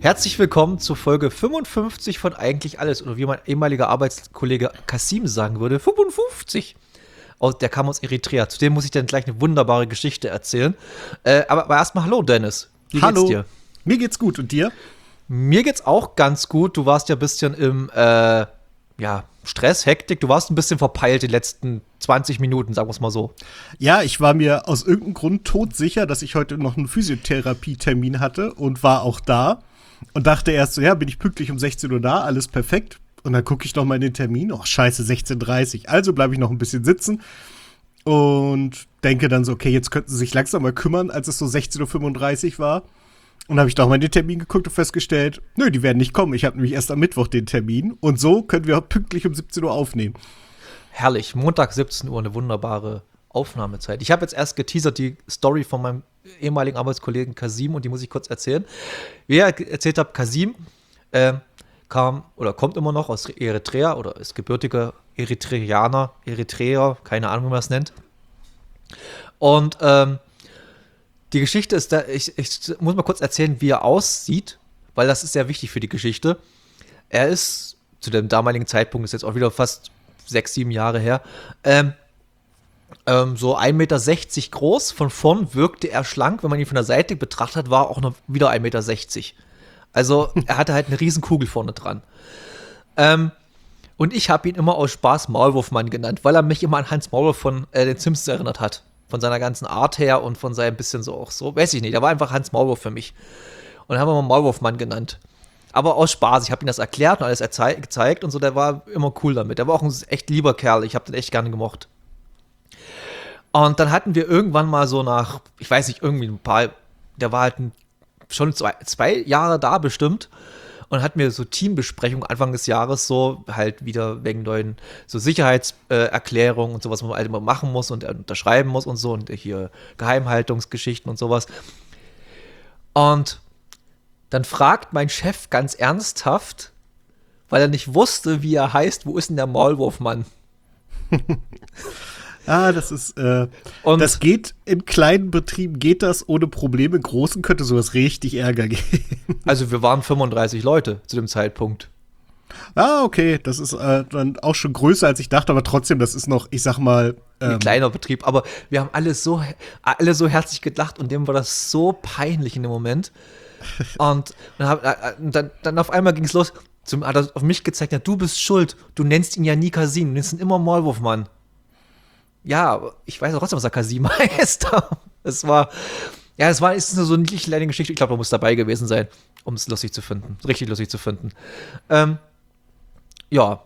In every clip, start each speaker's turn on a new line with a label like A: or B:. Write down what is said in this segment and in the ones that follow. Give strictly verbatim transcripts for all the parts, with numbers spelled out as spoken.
A: Herzlich willkommen zu Folge fünfundfünfzig von Eigentlich Alles. Oder wie mein ehemaliger Arbeitskollege Kasim sagen würde, fünfundfünfzig. Aus, der kam aus Eritrea. Zu dem muss ich dann gleich eine wunderbare Geschichte erzählen. Äh, aber, aber erstmal hallo, Dennis. Wie
B: hallo.
A: geht's dir?
B: Mir geht's gut. Und dir?
A: Mir geht's auch ganz gut. Du warst ja ein bisschen im äh, ja, Stress, Hektik. Du warst ein bisschen verpeilt die letzten zwanzig Minuten, sagen wir es mal so.
B: Ja, ich war mir aus irgendeinem Grund todsicher, dass ich heute noch einen Physiotherapie-Termin hatte und war auch da. Und dachte erst so, ja, bin ich pünktlich um sechzehn Uhr da, alles perfekt. Und dann gucke ich noch mal in den Termin, oh scheiße, sechzehn Uhr dreißig. Also bleibe ich noch ein bisschen sitzen und denke dann so, okay, jetzt könnten sie sich langsam mal kümmern, als es so sechzehn Uhr fünfunddreißig war. Und habe ich doch mal in den Termin geguckt und festgestellt, nö, die werden nicht kommen. Ich habe nämlich erst am Mittwoch den Termin. Und so können wir pünktlich um siebzehn Uhr aufnehmen.
A: Herrlich, Montag siebzehn Uhr, eine wunderbare Aufnahmezeit. Ich habe jetzt erst geteasert die Story von meinem ehemaligen Arbeitskollegen Kasim und die muss ich kurz erzählen. Wie er erzählt hat, Kasim äh, kam oder kommt immer noch aus Eritrea oder ist gebürtiger Eritreaner, Eritreer, keine Ahnung, wie man das nennt. Und ähm, die Geschichte ist da, ich, ich muss mal kurz erzählen, wie er aussieht, weil das ist sehr wichtig für die Geschichte. Er ist zu dem damaligen Zeitpunkt, ist jetzt auch wieder fast sechs, sieben Jahre her, ähm, ähm, so ein Meter sechzig groß. Von vorn wirkte er schlank. Wenn man ihn von der Seite betrachtet hat, war auch noch wieder ein Meter sechzig. Also er hatte halt eine riesen Kugel vorne dran. Ähm, und ich habe ihn immer aus Spaß Maulwurfmann genannt, weil er mich immer an Hans Maulwurf von äh, den Simpsons erinnert hat. Von seiner ganzen Art her und von seinem bisschen so auch so, weiß ich nicht, er war einfach Hans Maulwurf für mich. Und dann haben wir mal Maulwurfmann genannt. Aber aus Spaß, ich habe ihm das erklärt und alles erzei- gezeigt und so, der war immer cool damit. Der war auch ein echt lieber Kerl, ich habe den echt gerne gemocht. Und dann hatten wir irgendwann mal so nach, ich weiß nicht, irgendwie ein paar, der war halt ein, schon zwei, zwei Jahre da bestimmt. Und hatten wir so Teambesprechungen Anfang des Jahres so, halt wieder wegen neuen so Sicherheitserklärungen äh, und sowas, was man halt immer machen muss und äh, unterschreiben muss und so und hier Geheimhaltungsgeschichten und sowas. Und dann fragt mein Chef ganz ernsthaft, weil er nicht wusste, wie er heißt, wo ist denn der Maulwurfmann?
B: Ah, das ist, äh, und das geht, in kleinen Betrieben geht das ohne Probleme, in großen könnte sowas richtig Ärger geben.
A: Also wir waren fünfunddreißig Leute zu dem Zeitpunkt.
B: Ah, okay, das ist äh, dann auch schon größer, als ich dachte, aber trotzdem, das ist noch, ich sag mal ähm,
A: ein kleiner Betrieb, aber wir haben alle so, alle so herzlich gelacht und dem war das so peinlich in dem Moment. Und dann, hab, äh, dann, dann auf einmal ging es los, zum, hat er auf mich gezeigt, ja, du bist schuld, du nennst ihn ja nie Kasim, du nennst ihn immer Maulwurfmann. Ja, aber ich weiß auch trotzdem, was der Kasim heißt. Es war, ja, es war, ist so eine niedliche kleine Geschichte. Ich glaube, man muss dabei gewesen sein, um es lustig zu finden. Richtig lustig zu finden. Ähm, ja.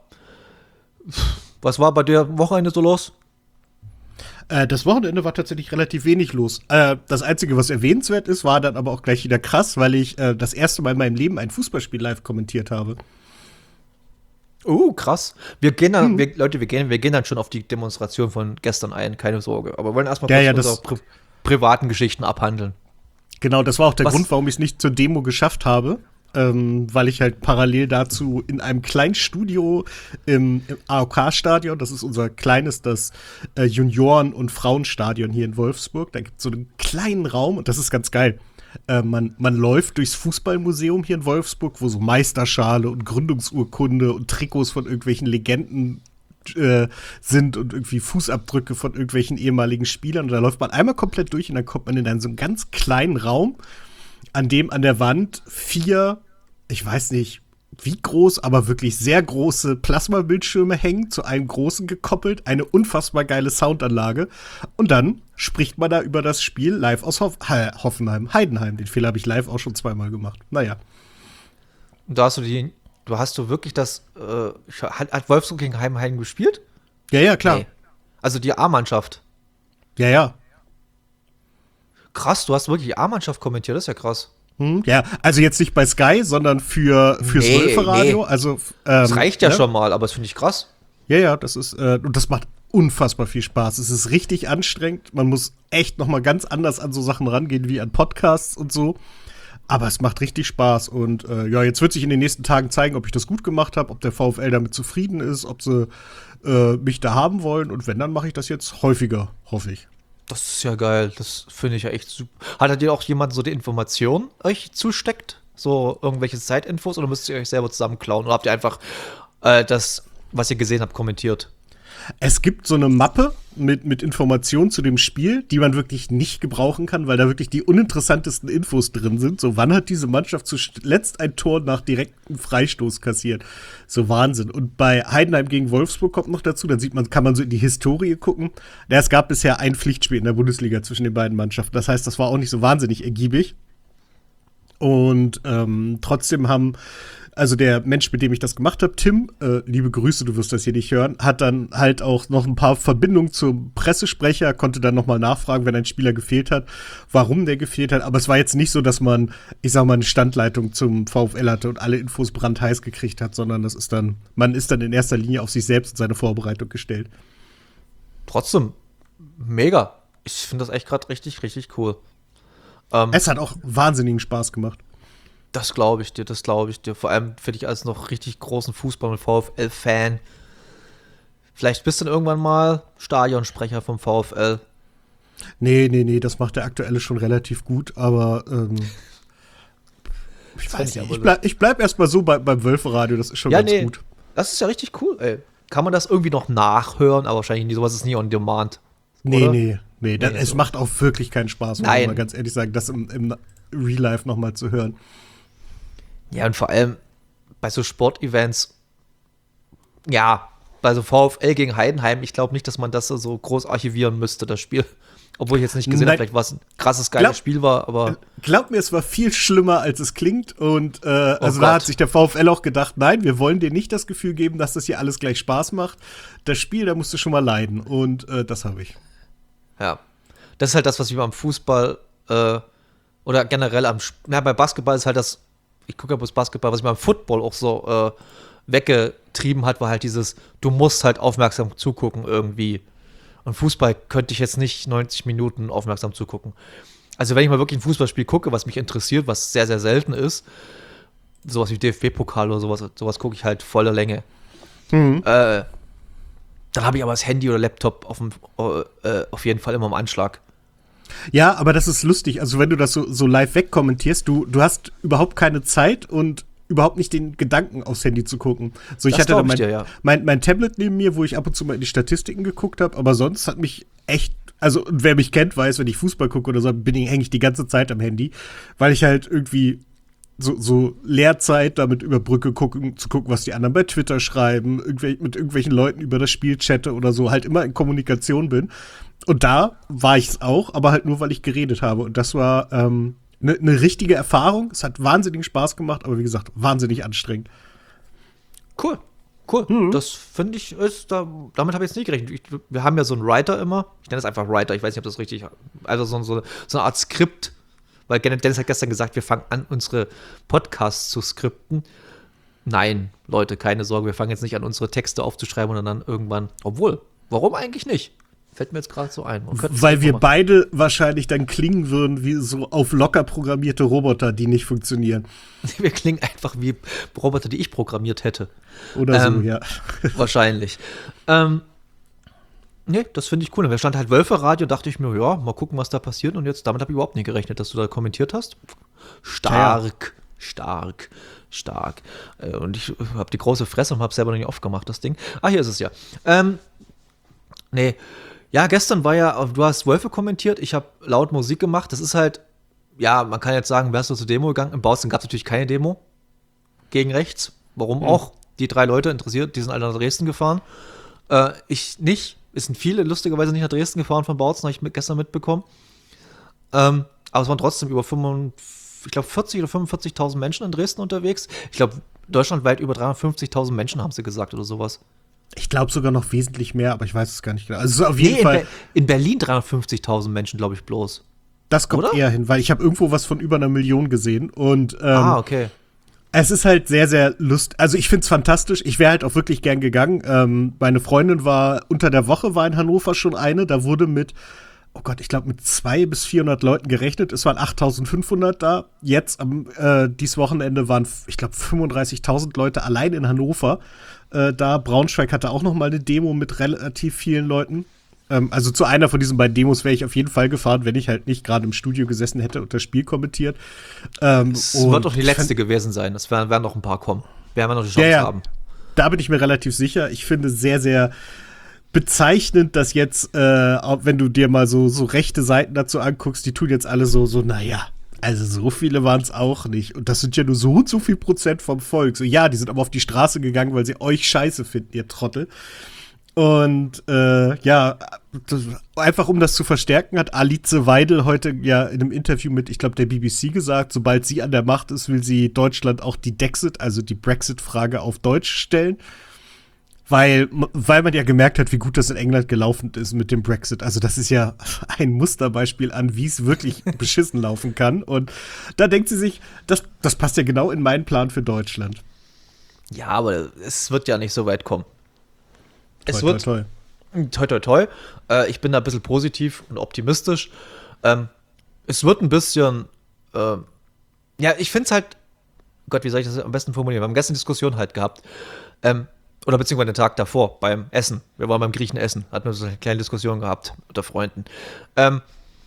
A: Was war bei dir Wochenende so los?
B: Äh, das Wochenende war tatsächlich relativ wenig los. Äh, das Einzige, was erwähnenswert ist, war dann aber auch gleich wieder krass, weil ich äh, das erste Mal in meinem Leben ein Fußballspiel live kommentiert habe.
A: Oh, uh, krass. Wir gehen dann, hm. wir, Leute, wir gehen, wir gehen dann schon auf die Demonstration von gestern ein, keine Sorge. Aber wir wollen erstmal
B: ja, ja,
A: unsere pri- privaten Geschichten abhandeln.
B: Genau, das war auch der
A: Was?
B: Grund, warum ich es nicht zur Demo geschafft habe. Ähm, weil ich halt parallel dazu in einem kleinen Studio im, im A O K-Stadion, das ist unser kleines, das äh, Junioren- und Frauenstadion hier in Wolfsburg, da gibt es so einen kleinen Raum und das ist ganz geil. Äh, man, man läuft durchs Fußballmuseum hier in Wolfsburg, wo so Meisterschale und Gründungsurkunde und Trikots von irgendwelchen Legenden äh, sind und irgendwie Fußabdrücke von irgendwelchen ehemaligen Spielern. Und da läuft man einmal komplett durch und dann kommt man in einen so einen ganz kleinen Raum, an dem an der Wand vier, ich weiß nicht wie groß, aber wirklich sehr große Plasmabildschirme hängen, zu einem großen gekoppelt, eine unfassbar geile Soundanlage. Und dann spricht man da über das Spiel live aus Hoff- Hoffenheim, Heidenheim. Den Fehler habe ich live auch schon zweimal gemacht. Naja.
A: Und da hast du die, du hast du wirklich das, äh, hat, hat Wolfsburg gegen Heidenheim gespielt?
B: Ja, ja, klar.
A: Nee. Also die A-Mannschaft.
B: Ja, ja.
A: Krass, du hast wirklich die A-Mannschaft kommentiert, das ist ja krass.
B: Hm, ja, also jetzt nicht bei Sky, sondern für fürs
A: nee,
B: Wölferadio.
A: Nee.
B: Also, ähm,
A: das reicht ja
B: ne?
A: schon mal, aber das finde ich krass.
B: Ja, ja, das ist, äh, und das macht unfassbar viel Spaß. Es ist richtig anstrengend. Man muss echt noch mal ganz anders an so Sachen rangehen wie an Podcasts und so. Aber es macht richtig Spaß. Und äh, ja, jetzt wird sich in den nächsten Tagen zeigen, ob ich das gut gemacht habe, ob der VfL damit zufrieden ist, ob sie äh, mich da haben wollen. Und wenn, dann mache ich das jetzt häufiger, hoffe ich.
A: Das ist ja geil. Das finde ich ja echt super. Hat dir auch jemand so die Information euch zusteckt? So irgendwelche Zeitinfos oder müsst ihr euch selber zusammen klauen? Oder habt ihr einfach äh, das, was ihr gesehen habt, kommentiert?
B: Es gibt so eine Mappe mit, mit Informationen zu dem Spiel, die man wirklich nicht gebrauchen kann, weil da wirklich die uninteressantesten Infos drin sind. So, wann hat diese Mannschaft zuletzt ein Tor nach direktem Freistoß kassiert? So Wahnsinn. Und bei Heidenheim gegen Wolfsburg kommt noch dazu, dann sieht man, kann man so in die Historie gucken. Ja, es gab bisher ein Pflichtspiel in der Bundesliga zwischen den beiden Mannschaften. Das heißt, das war auch nicht so wahnsinnig ergiebig. Und ähm, trotzdem haben Also der Mensch, mit dem ich das gemacht habe, Tim, äh, liebe Grüße, du wirst das hier nicht hören, hat dann halt auch noch ein paar Verbindungen zum Pressesprecher, konnte dann nochmal nachfragen, wenn ein Spieler gefehlt hat, warum der gefehlt hat. Aber es war jetzt nicht so, dass man, ich sag mal, eine Standleitung zum VfL hatte und alle Infos brandheiß gekriegt hat, sondern das ist dann, man ist dann in erster Linie auf sich selbst und seine Vorbereitung gestellt.
A: Trotzdem, mega. Ich finde das echt gerade richtig, richtig cool. Ähm,
B: es hat auch wahnsinnigen Spaß gemacht.
A: Das glaube ich dir, das glaube ich dir. Vor allem finde ich als noch richtig großen Fußball- und VfL-Fan. Vielleicht bist du dann irgendwann mal Stadionsprecher vom VfL.
B: Nee, nee, nee, das macht der Aktuelle schon relativ gut, aber ähm, ich weiß nicht, ich bleib, ich bleib erstmal so bei, beim Wölferadio, das ist schon
A: ja,
B: ganz
A: nee,
B: gut.
A: Das ist ja richtig cool, ey. Kann man das irgendwie noch nachhören, aber wahrscheinlich nicht, sowas ist nie on demand.
B: Nee,
A: oder?
B: nee, nee, das,
A: Nee,
B: es
A: so.
B: macht auch wirklich keinen Spaß, muss
A: Nein.
B: ich mal ganz ehrlich sagen, das im, im Real Life nochmal zu hören.
A: Ja, und vor allem bei so Sportevents, ja, bei so VfL gegen Heidenheim, ich glaube nicht, dass man das so groß archivieren müsste, das Spiel. Obwohl ich jetzt nicht gesehen habe, vielleicht was ein krasses, geiles
B: Glaub-
A: Spiel war, aber
B: Glaub mir, es war viel schlimmer, als es klingt. Und äh, also
A: Oh
B: da
A: Gott.
B: hat sich der VfL auch gedacht, nein, wir wollen dir nicht das Gefühl geben, dass das hier alles gleich Spaß macht. Das Spiel, da musst du schon mal leiden. Und äh, das habe ich.
A: ja. Das ist halt das, was ich beim Fußball äh, oder generell am, Sp- na, bei Basketball ist halt das, ich gucke ja bloß Basketball, was ich beim Football auch so äh, weggetrieben hat, war halt dieses, du musst halt aufmerksam zugucken irgendwie. Und Fußball könnte ich jetzt nicht neunzig Minuten aufmerksam zugucken. Also wenn ich mal wirklich ein Fußballspiel gucke, was mich interessiert, was sehr, sehr selten ist, sowas wie D F B-Pokal oder sowas, sowas gucke ich halt voller Länge.
B: Mhm.
A: Äh, dann habe ich aber das Handy oder Laptop auf, dem, äh, auf jeden Fall immer im Anschlag.
B: Ja, aber das ist lustig. Also wenn du das so, so live wegkommentierst, du, du hast überhaupt keine Zeit und überhaupt nicht den Gedanken, aufs Handy zu gucken. So, ich
A: Das
B: hatte dann
A: glaub ich
B: mein,
A: dir, ja.
B: mein, mein Tablet neben mir, wo ich ab und zu mal in die Statistiken geguckt habe, aber sonst hat mich echt, also wer mich kennt, weiß, wenn ich Fußball gucke oder so, bin ich, hänge ich die ganze Zeit am Handy, weil ich halt irgendwie so, so Leerzeit damit überbrücke, gucken, zu gucken, was die anderen bei Twitter schreiben, irgendwel- mit irgendwelchen Leuten über das Spiel chatte oder so, halt immer in Kommunikation bin. Und da war ich es auch, aber halt nur, weil ich geredet habe. Und das war ähm, eine ne richtige Erfahrung. Es hat wahnsinnigen Spaß gemacht, aber wie gesagt, wahnsinnig anstrengend.
A: Cool, cool. Das finde ich, ist, da, damit habe ich jetzt nicht gerechnet. Ich, wir haben ja so einen Writer immer, ich nenne es einfach Writer, ich weiß nicht, ob das richtig, also so, so, so eine Art Skript, weil Dennis hat gestern gesagt, wir fangen an, unsere Podcasts zu skripten. Nein, Leute, keine Sorge, wir fangen jetzt nicht an, unsere Texte aufzuschreiben und dann irgendwann, obwohl, warum eigentlich nicht? Fällt mir jetzt gerade so ein. Man könnte es
B: Weil
A: einfach
B: wir
A: machen.
B: beide wahrscheinlich dann klingen würden wie so auf locker programmierte Roboter, die nicht funktionieren.
A: Wir klingen einfach wie Roboter, die ich programmiert hätte.
B: Oder so,
A: Ähm,
B: ja.
A: Wahrscheinlich. ähm, nee, das finde ich cool. Und wir standen halt Wölfe-Radio, dachte ich mir, ja, mal gucken, was da passiert. Und jetzt, damit habe ich überhaupt nicht gerechnet, dass du da kommentiert hast. Stark, stark, stark. Äh, Und ich habe die große Fresse und habe selber noch nicht aufgemacht, das Ding. Ah, hier ist es ja. Ähm, nee, ja, gestern war ja, du hast Wölfe kommentiert, ich habe laut Musik gemacht. Das ist halt, ja, man kann jetzt sagen, wärst du zur Demo gegangen? Im Bautzen gab es natürlich keine Demo gegen rechts. Warum
B: Mhm.
A: auch? Die drei Leute interessiert, die sind alle nach Dresden gefahren. Äh, ich nicht. Es sind viele lustigerweise nicht nach Dresden gefahren von Bautzen, habe ich mit, gestern mitbekommen. Ähm, aber es waren trotzdem über fünfundvierzig, ich glaube vierzig oder fünfundvierzigtausend Menschen in Dresden unterwegs. Ich glaube, deutschlandweit über dreihundertfünfzigtausend Menschen haben sie gesagt oder sowas.
B: Ich glaube sogar noch wesentlich mehr, aber ich weiß es gar nicht genau. Also auf jeden
A: Nee, in,
B: Fall,
A: Be in Berlin dreihundertfünfzigtausend Menschen, glaube ich, bloß.
B: das kommt
A: oder?
B: eher hin, weil ich habe irgendwo was von über einer Million gesehen. Und ähm,
A: ah, okay.
B: es ist halt sehr, sehr lustig. Also ich finde es fantastisch. Ich wäre halt auch wirklich gern gegangen. Ähm, meine Freundin war unter der Woche, war in Hannover schon eine. Da wurde mit, oh Gott, ich glaube mit zweihundert bis vierhundert Leuten gerechnet. Es waren achttausendfünfhundert da. Jetzt, am äh, dieses Wochenende waren, ich glaube, fünfunddreißigtausend Leute allein in Hannover. Äh, da Braunschweig hatte auch noch mal eine Demo mit relativ vielen Leuten. Ähm, also zu einer von diesen beiden Demos wäre ich auf jeden Fall gefahren, wenn ich halt nicht gerade im Studio gesessen hätte und das Spiel kommentiert. Ähm,
A: Es wird doch die letzte gewesen sein. Es werden, werden noch ein paar kommen. Werden wir noch die Chance
B: ja, ja.
A: haben.
B: Da bin ich mir relativ sicher. Ich finde sehr, sehr bezeichnend, dass jetzt, äh, auch wenn du dir mal so, so rechte Seiten dazu anguckst, die tun jetzt alle so, so, naja, also so viele waren es auch nicht. Und das sind ja nur so und so viel Prozent vom Volk. So, ja, die sind aber auf die Straße gegangen, weil sie euch scheiße finden, ihr Trottel. Und äh, ja, das, einfach um das zu verstärken, hat Alice Weidel heute ja in einem Interview mit, ich glaube, der B B C gesagt, sobald sie an der Macht ist, will sie Deutschland auch die Dexit, also die Brexit-Frage auf Deutsch stellen. Weil, weil man ja gemerkt hat, wie gut das in England gelaufen ist mit dem Brexit. Also das ist ja ein Musterbeispiel an, wie es wirklich beschissen laufen kann. Und da denkt sie sich, das, das passt ja genau in meinen Plan für Deutschland.
A: Ja, aber es wird ja nicht so weit kommen. Es
B: toi,
A: wird
B: toi, toi.
A: toi, toi, toi. Äh, ich bin da ein bisschen positiv und optimistisch. Ähm, es wird ein bisschen, äh, ja, ich finde es halt, Gott, wie soll ich das am besten formulieren? Wir haben gestern Diskussion halt gehabt. Ähm, Oder beziehungsweise den Tag davor beim Essen. Wir waren beim Griechen essen. Hatten wir so eine kleine Diskussion gehabt unter Freunden. Ähm,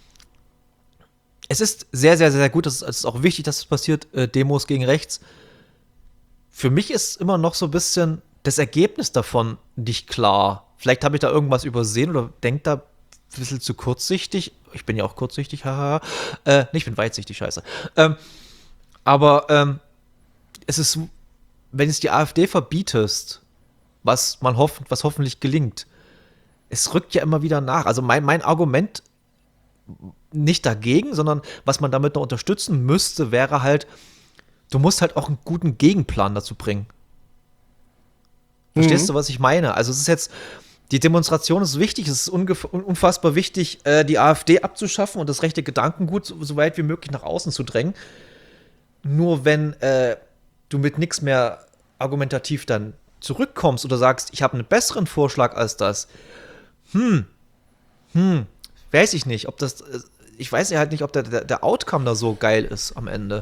A: es ist sehr, sehr, sehr gut. Es ist auch wichtig, dass es passiert. Äh, Demos gegen rechts. Für mich ist immer noch so ein bisschen das Ergebnis davon nicht klar. Vielleicht habe ich da irgendwas übersehen oder denke da ein bisschen zu kurzsichtig. Ich bin ja auch kurzsichtig, haha. äh, nee, ich bin weitsichtig, scheiße. Ähm, aber ähm, es ist, wenn es die AfD verbietest, was man hofft, was hoffentlich gelingt. Es rückt ja immer wieder nach. Also mein, mein Argument nicht dagegen, sondern was man damit noch unterstützen müsste, wäre halt, du musst halt auch einen guten Gegenplan dazu bringen. Verstehst mhm. du, was ich meine? Also es ist jetzt, die Demonstration ist wichtig, es ist ungef- unfassbar wichtig, äh, die AfD abzuschaffen und das rechte Gedankengut so, so weit wie möglich nach außen zu drängen. Nur wenn äh, du mit nichts mehr argumentativ dann zurückkommst oder sagst, ich habe einen besseren Vorschlag als das, hm, hm, weiß ich nicht, ob das, ich weiß ja halt nicht, ob der, der, der Outcome da so geil ist am Ende.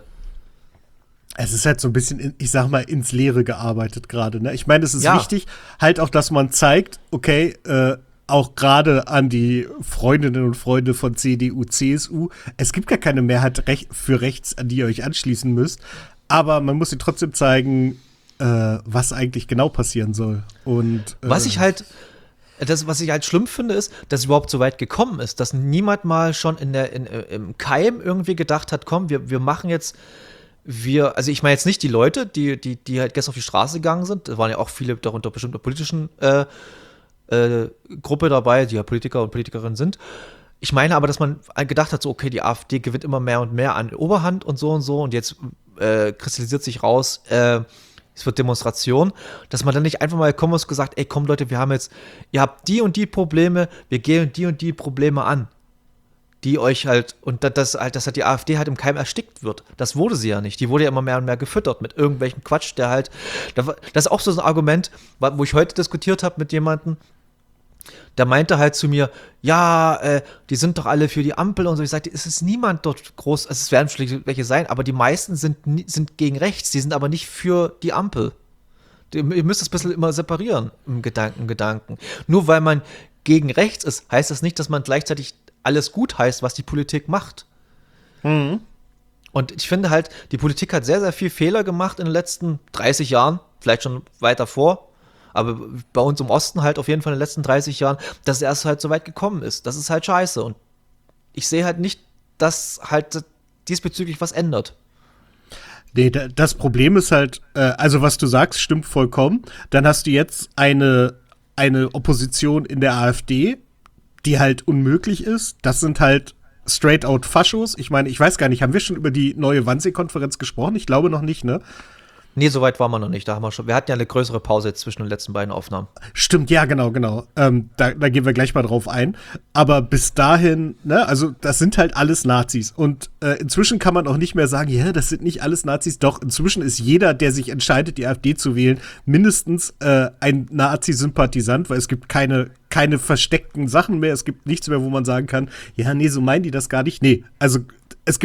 B: Es ist halt so ein bisschen, in, ich sag mal, ins Leere gearbeitet gerade, ne? Ich meine, es ist
A: ja.
B: wichtig, halt auch, dass man zeigt, okay, äh, auch gerade an die Freundinnen und Freunde von C D U, C S U, es gibt gar keine Mehrheit rech- für rechts, an die ihr euch anschließen müsst, aber man muss ihnen trotzdem zeigen, äh, was eigentlich genau passieren soll. Und äh,
A: was ich halt, das, was ich halt schlimm finde, ist, dass es überhaupt so weit gekommen ist, dass niemand mal schon in der, in, im Keim irgendwie gedacht hat, komm, wir, wir machen jetzt, wir, also ich meine jetzt nicht die Leute, die, die, die halt gestern auf die Straße gegangen sind, da waren ja auch viele darunter bestimmte politischen äh, äh, Gruppe dabei, die ja Politiker und Politikerinnen sind. Ich meine aber, dass man gedacht hat, so okay, die AfD gewinnt immer mehr und mehr an Oberhand und so und so und jetzt äh, kristallisiert sich raus, äh, es wird Demonstration, dass man dann nicht einfach mal kommen muss und gesagt, ey, komm Leute, wir haben jetzt, ihr habt die und die Probleme, wir gehen die und die Probleme an, die euch halt, und das halt, dass halt die AfD halt im Keim erstickt wird. Das wurde sie ja nicht. Die wurde ja immer mehr und mehr gefüttert mit irgendwelchem Quatsch, der halt, das ist auch so ein Argument, wo ich heute diskutiert habe mit jemandem, der meinte halt zu mir, ja, äh, die sind doch alle für die Ampel und so. Ich sagte, es ist niemand dort groß, also es werden vielleicht welche sein, aber die meisten sind, sind gegen rechts, die sind aber nicht für die Ampel. Ihr müsst das ein bisschen immer separieren im Gedanken, Gedanken. Nur weil man gegen rechts ist, heißt das nicht, dass man gleichzeitig alles gut heißt, was die Politik macht.
B: Mhm.
A: Und ich finde halt, die Politik hat sehr, sehr viel Fehler gemacht in den letzten dreißig Jahren, vielleicht schon weiter vor. Aber bei uns im Osten halt auf jeden Fall in den letzten dreißig Jahren, dass es erst halt so weit gekommen ist. Das ist halt scheiße. Und ich sehe halt nicht, dass halt diesbezüglich was ändert.
B: Nee, das Problem ist halt, äh, also was du sagst, stimmt vollkommen. Dann hast du jetzt eine, eine Opposition in der AfD, die halt unmöglich ist. Das sind halt straight-out Faschos. Ich meine, ich weiß gar nicht, haben wir schon über die neue Wannsee-Konferenz gesprochen? Ich glaube noch nicht, ne?
A: Nee, so weit waren wir noch nicht. Da haben wir schon. Wir hatten ja eine größere Pause jetzt zwischen den letzten beiden Aufnahmen.
B: Stimmt, ja, genau, genau. Ähm, da, da gehen wir gleich mal drauf ein. Aber bis dahin, ne, also das sind halt alles Nazis. Und äh, inzwischen kann man auch nicht mehr sagen, ja, das sind nicht alles Nazis. Doch, inzwischen ist jeder, der sich entscheidet, die AfD zu wählen, mindestens äh, ein Nazi-Sympathisant, weil es gibt keine, keine versteckten Sachen mehr. Es gibt nichts mehr, wo man sagen kann, ja, nee, so meinen die das gar nicht. Nee, also es gibt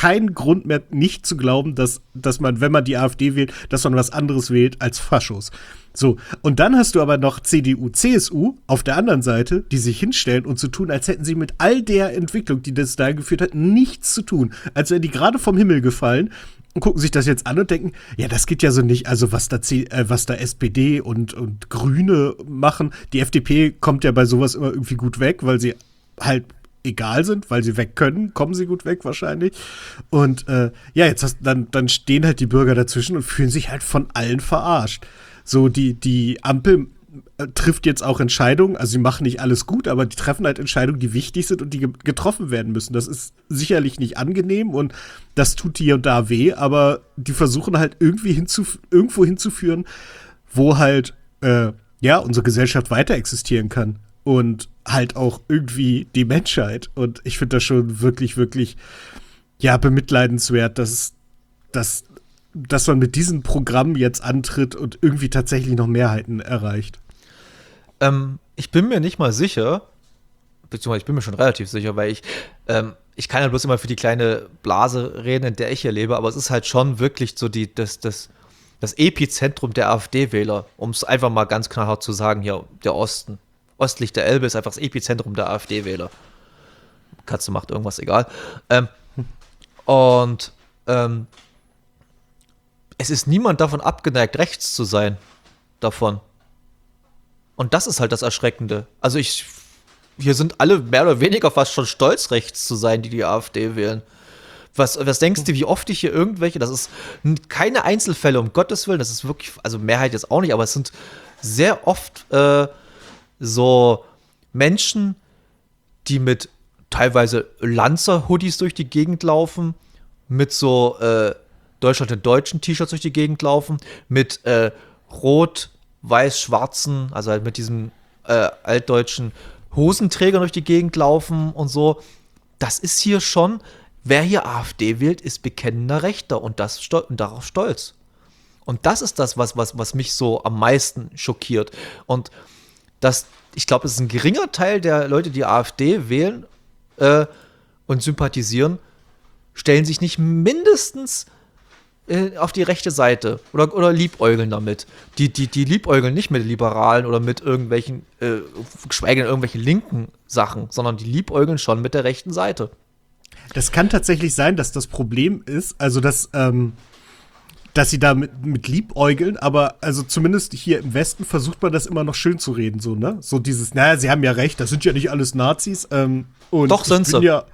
B: keinen Grund mehr, nicht zu glauben, dass, dass man, wenn man die AfD wählt, dass man was anderes wählt als Faschos. So, und dann hast du aber noch C D U, C S U auf der anderen Seite, die sich hinstellen und so tun, als hätten sie mit all der Entwicklung, die das da geführt hat, nichts zu tun. Als wären die gerade vom Himmel gefallen und gucken sich das jetzt an und denken, ja, das geht ja so nicht. Also was da, C- äh, was da S P D und, und Grüne machen, die F D P kommt ja bei sowas immer irgendwie gut weg, weil sie halt egal sind, weil sie weg können, kommen sie gut weg wahrscheinlich. Und äh, ja, jetzt hast, dann, dann stehen halt die Bürger dazwischen und fühlen sich halt von allen verarscht. So, die, die Ampel äh, trifft jetzt auch Entscheidungen, also sie machen nicht alles gut, aber die treffen halt Entscheidungen, die wichtig sind und die ge- getroffen werden müssen. Das ist sicherlich nicht angenehm und das tut hier und da weh, aber die versuchen halt irgendwie hinzuf- irgendwo hinzuführen, wo halt, äh, ja, unsere Gesellschaft weiter existieren kann. Und halt auch irgendwie die Menschheit. Und ich finde das schon wirklich, wirklich, ja, bemitleidenswert, dass, dass, dass man mit diesem Programm jetzt antritt und irgendwie tatsächlich noch Mehrheiten erreicht.
A: Ähm, ich bin mir nicht mal sicher, beziehungsweise ich bin mir schon relativ sicher, weil ich, ähm, ich kann ja bloß immer für die kleine Blase reden, in der ich hier lebe, aber es ist halt schon wirklich so die, das, das, das Epizentrum der AfD-Wähler, um es einfach mal ganz knallhart zu sagen, hier, der Osten. Östlich der Elbe ist einfach das Epizentrum der AfD-Wähler. Katze macht irgendwas, egal. Ähm, und ähm, es ist niemand davon abgeneigt, rechts zu sein. Davon. Und das ist halt das Erschreckende. Also ich, hier sind alle mehr oder weniger fast schon stolz, rechts zu sein, die die AfD wählen. Was, was denkst du, wie oft ich hier irgendwelche, das ist keine Einzelfälle, um Gottes Willen, das ist wirklich, also Mehrheit jetzt auch nicht, aber es sind sehr oft äh, so Menschen, die mit teilweise Lanzer-Hoodies durch die Gegend laufen, mit so äh, Deutschland in deutschen T-Shirts durch die Gegend laufen, mit äh, rot-weiß-schwarzen, also halt mit diesem äh, altdeutschen Hosenträgern durch die Gegend laufen und so. Das ist hier schon, wer hier AfD wählt, ist bekennender Rechter und, das stol- und darauf stolz. Und das ist das, was, was, was mich so am meisten schockiert. Und das, ich glaube, es ist ein geringer Teil der Leute, die AfD wählen äh, und sympathisieren, stellen sich nicht mindestens äh, auf die rechte Seite oder, oder liebäugeln damit. Die, die, die liebäugeln nicht mit Liberalen oder mit irgendwelchen, äh, geschweige denn irgendwelchen linken Sachen, sondern die liebäugeln schon mit der rechten Seite.
B: Das kann tatsächlich sein, dass das Problem ist, also dass, ähm, dass sie da mit, mit liebäugeln, aber also zumindest hier im Westen versucht man das immer noch schön zu reden, so, ne? So dieses, naja, sie haben ja recht, das sind ja nicht alles Nazis. Ähm, und
A: Doch, sind sie.
B: Ja,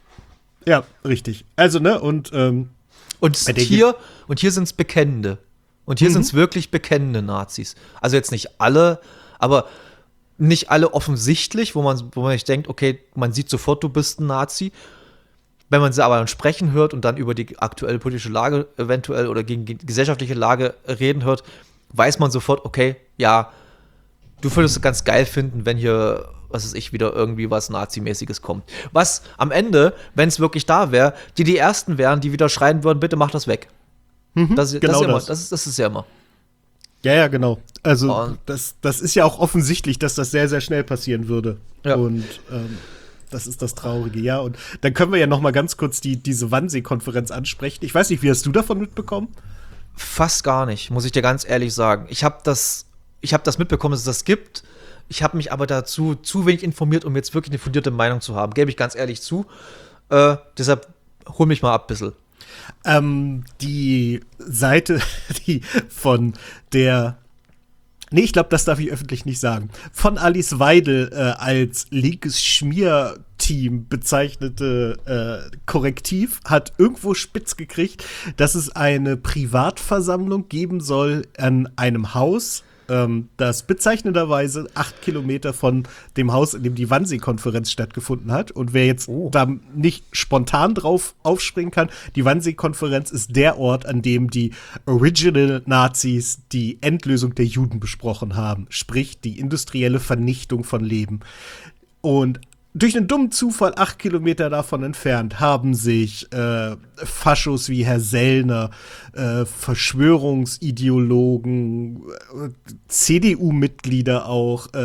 B: ja, richtig. Also, ne, und ähm,
A: Und hier, und hier sind es Bekennende. Und hier mhm. sind es wirklich bekennende Nazis. Also jetzt nicht alle, aber nicht alle offensichtlich, wo man, wo man sich denkt, okay, man sieht sofort, du bist ein Nazi. Wenn man sie aber dann sprechen hört und dann über die aktuelle politische Lage eventuell oder gegen die gesellschaftliche Lage reden hört, weiß man sofort, okay, ja, du würdest es ganz geil finden, wenn hier, was weiß ich, wieder irgendwie was Nazimäßiges kommt. Was am Ende, wenn es wirklich da wäre, die die Ersten wären, die wieder schreien würden, bitte mach das weg.
B: Mhm,
A: das,
B: genau
A: das, ist immer,
B: das.
A: das, ist, das ist ja immer.
B: Ja, ja, genau. Also
A: Und
B: das, das ist ja auch offensichtlich, dass das sehr, sehr schnell passieren würde.
A: Ja.
B: Und ähm, das ist das Traurige, ja. Und dann können wir ja noch mal ganz kurz die, diese Wannsee-Konferenz ansprechen. Ich weiß nicht, wie hast du davon mitbekommen?
A: Fast gar nicht, muss ich dir ganz ehrlich sagen. Ich habe das, ich hab das mitbekommen, dass es das gibt. Ich habe mich aber dazu zu wenig informiert, um jetzt wirklich eine fundierte Meinung zu haben. Gebe ich ganz ehrlich zu. Äh, deshalb hol mich mal ab ein bisschen.
B: Ähm, die Seite, die von der Nee, ich glaube, das darf ich öffentlich nicht sagen. Von Alice Weidel äh, als linkes Schmierteam bezeichnete äh, Korrektiv hat irgendwo spitz gekriegt, dass es eine Privatversammlung geben soll an einem Haus, ähm, das bezeichnenderweise acht Kilometer von dem Haus, in dem die Wannsee-Konferenz stattgefunden hat. Und wer jetzt
A: Oh.
B: da nicht spontan drauf aufspringen kann, die Wannsee-Konferenz ist der Ort, an dem die Original Nazis die Endlösung der Juden besprochen haben. Sprich, die industrielle Vernichtung von Leben. Und durch einen dummen Zufall, acht Kilometer davon entfernt, haben sich äh, Faschos wie Herr Sellner, äh, Verschwörungsideologen, äh, C D U-Mitglieder auch, äh,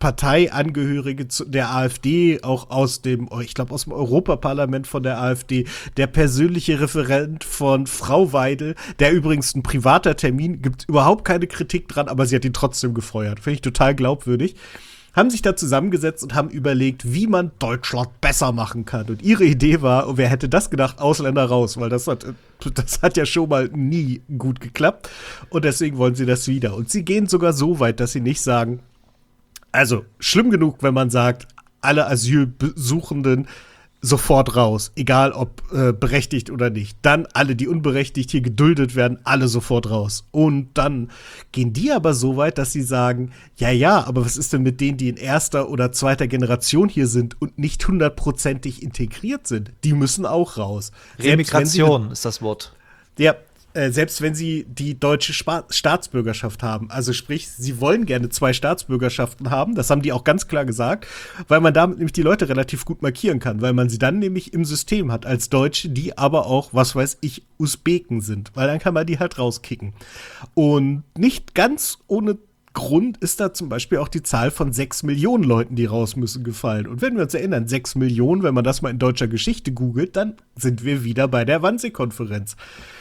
B: Parteiangehörige zu der AfD, auch aus dem, ich glaube, aus dem Europaparlament von der AfD, der persönliche Referent von Frau Weidel, der übrigens ein privater Termin, gibt überhaupt keine Kritik dran, aber sie hat ihn trotzdem gefeuert. Finde ich total glaubwürdig. Haben sich da zusammengesetzt und haben überlegt, wie man Deutschland besser machen kann. Und ihre Idee war, und wer hätte das gedacht, Ausländer raus, weil das hat, das hat ja schon mal nie gut geklappt. Und deswegen wollen sie das wieder. Und sie gehen sogar so weit, dass sie nicht sagen, also schlimm genug, wenn man sagt, alle Asylsuchenden sofort raus, egal ob äh, berechtigt oder nicht. Dann alle, die unberechtigt hier geduldet werden, alle sofort raus. Und dann gehen die aber so weit, dass sie sagen, ja, ja, aber was ist denn mit denen, die in erster oder zweiter Generation hier sind und nicht hundertprozentig integriert sind? Die müssen auch raus.
A: Remigration ist das Wort.
B: Ja, äh, selbst wenn sie die deutsche Spa- Staatsbürgerschaft haben. Also sprich, sie wollen gerne zwei Staatsbürgerschaften haben. Das haben die auch ganz klar gesagt, weil man damit nämlich die Leute relativ gut markieren kann, weil man sie dann nämlich im System hat als Deutsche, die aber auch, was weiß ich, Usbeken sind. Weil dann kann man die halt rauskicken. Und nicht ganz ohne Grund ist da zum Beispiel auch die Zahl von sechs Millionen Leuten, die raus müssen, gefallen. Und wenn wir uns erinnern, sechs Millionen, wenn man das mal in deutscher Geschichte googelt, dann sind wir wieder bei der Wannsee-Konferenz.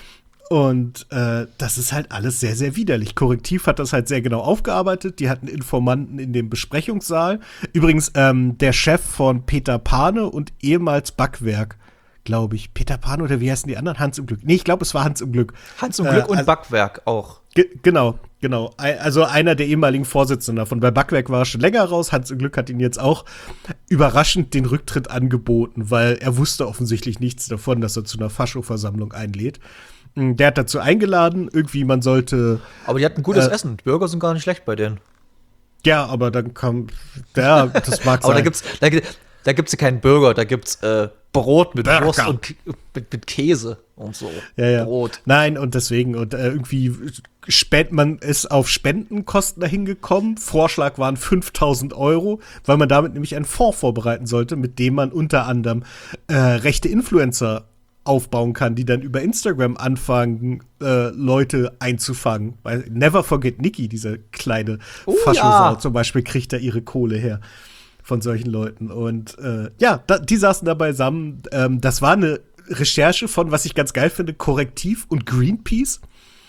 B: Und äh, das ist halt alles sehr, sehr widerlich. Korrektiv hat das halt sehr genau aufgearbeitet. Die hatten Informanten in dem Besprechungssaal. Übrigens, ähm, der Chef von Peter Pane und ehemals Backwerk, glaube ich. Peter Pane oder wie heißen die anderen? Hans im Glück. Nee, ich glaube, es war Hans im Glück.
A: Hans im Glück äh, und also, Backwerk auch.
B: Ge- genau, genau. Also einer der ehemaligen Vorsitzenden davon. Bei Backwerk war er schon länger raus. Hans im Glück hat ihn jetzt auch überraschend den Rücktritt angeboten, weil er wusste offensichtlich nichts davon, dass er zu einer Fascho-Versammlung einlädt. Der hat dazu eingeladen, irgendwie man sollte.
A: Aber die hatten gutes äh, Essen. Die Burger sind gar nicht schlecht bei denen.
B: Ja, aber dann kam. Ja, das mag
A: aber
B: sein.
A: da gibt's, da, da gibt's ja keinen Burger, da gibt's äh, Brot mit
B: Burger.
A: Wurst und mit, mit Käse und so.
B: Ja, ja.
A: Brot.
B: Nein, und deswegen, und äh, irgendwie spend, man ist auf Spendenkosten dahin gekommen. Vorschlag waren fünftausend Euro, weil man damit nämlich einen Fonds vorbereiten sollte, mit dem man unter anderem äh, rechte Influencer aufbauen kann, die dann über Instagram anfangen, äh, Leute einzufangen. Weil Never Forget Nikki, diese kleine
A: oh,
B: Faschosau
A: ja.
B: zum Beispiel, kriegt da ihre Kohle her von solchen Leuten. Und äh, ja, da, die saßen da beisammen. Ähm, das war eine Recherche von, was ich ganz geil finde, Korrektiv und Greenpeace.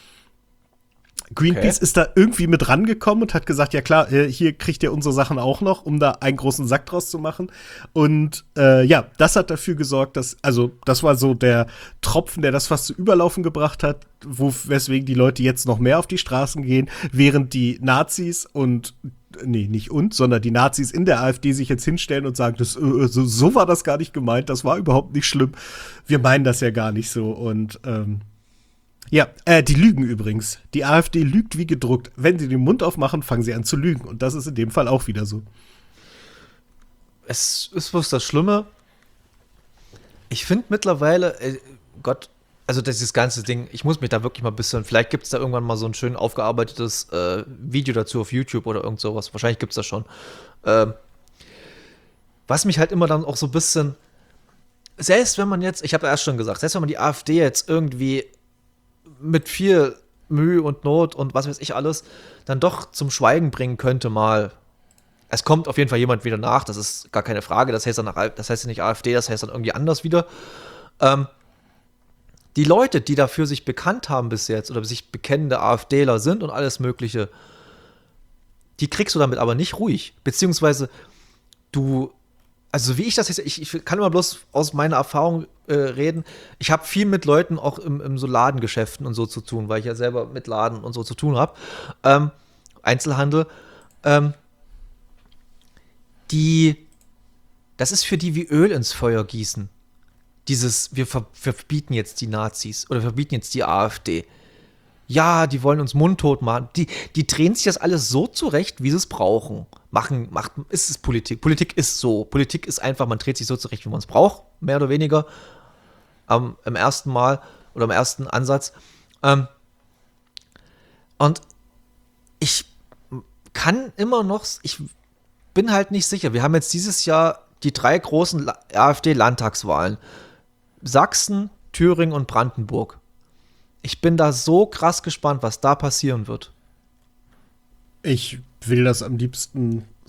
B: Greenpeace okay. ist da irgendwie mit rangekommen und hat gesagt, ja klar, hier kriegt ihr unsere Sachen auch noch, um da einen großen Sack draus zu machen. Und äh, ja, das hat dafür gesorgt, dass, also das war so der Tropfen, der das fast zu Überlaufen gebracht hat, wo, weswegen die Leute jetzt noch mehr auf die Straßen gehen, während die Nazis und nee, nicht und, sondern die Nazis in der AfD sich jetzt hinstellen und sagen, das, äh, so, so war das gar nicht gemeint, das war überhaupt nicht schlimm. Wir meinen das ja gar nicht so. Und ähm, ja, äh, die lügen übrigens. Die AfD lügt wie gedruckt. Wenn sie den Mund aufmachen, fangen sie an zu lügen. Und das ist in dem Fall auch wieder so.
A: Es ist bloß das Schlimme. Ich finde mittlerweile, äh, Gott, also dieses ganze Ding, ich muss mich da wirklich mal ein bisschen, vielleicht gibt es da irgendwann mal so ein schön aufgearbeitetes äh, Video dazu auf YouTube oder irgend sowas. Wahrscheinlich gibt es das schon. Ähm, was mich halt immer dann auch so ein bisschen, selbst wenn man jetzt, ich habe ja erst schon gesagt, selbst wenn man die AfD jetzt irgendwie mit viel Mühe und Not und was weiß ich alles, dann doch zum Schweigen bringen könnte mal. Es kommt auf jeden Fall jemand wieder nach, das ist gar keine Frage, das heißt dann, das heißt nicht AfD, das heißt dann irgendwie anders wieder. Ähm, die Leute, die dafür sich bekannt haben bis jetzt oder sich bekennende AfDler sind und alles Mögliche, die kriegst du damit aber nicht ruhig. Beziehungsweise du, also wie ich das jetzt, ich, ich kann immer bloß aus meiner Erfahrung äh, reden, ich habe viel mit Leuten auch im, im so Ladengeschäften und so zu tun, weil ich ja selber mit Laden und so zu tun habe, ähm, Einzelhandel, ähm, die, das ist für die wie Öl ins Feuer gießen. Dieses, wir, ver, wir verbieten jetzt die Nazis oder wir verbieten jetzt die AfD. Ja, die wollen uns mundtot machen. Die, die drehen sich das alles so zurecht, wie sie es brauchen. Machen, macht, ist es Politik. Politik ist so. Politik ist einfach, man dreht sich so zurecht, wie man es braucht, mehr oder weniger. Ähm, Im ersten Mal oder im ersten Ansatz. Ähm, und ich kann immer noch, ich bin halt nicht sicher. Wir haben jetzt dieses Jahr die drei großen AfD-Landtagswahlen. Sachsen, Thüringen und Brandenburg. Ich bin da so krass gespannt, was da passieren wird.
B: Ich will das am liebsten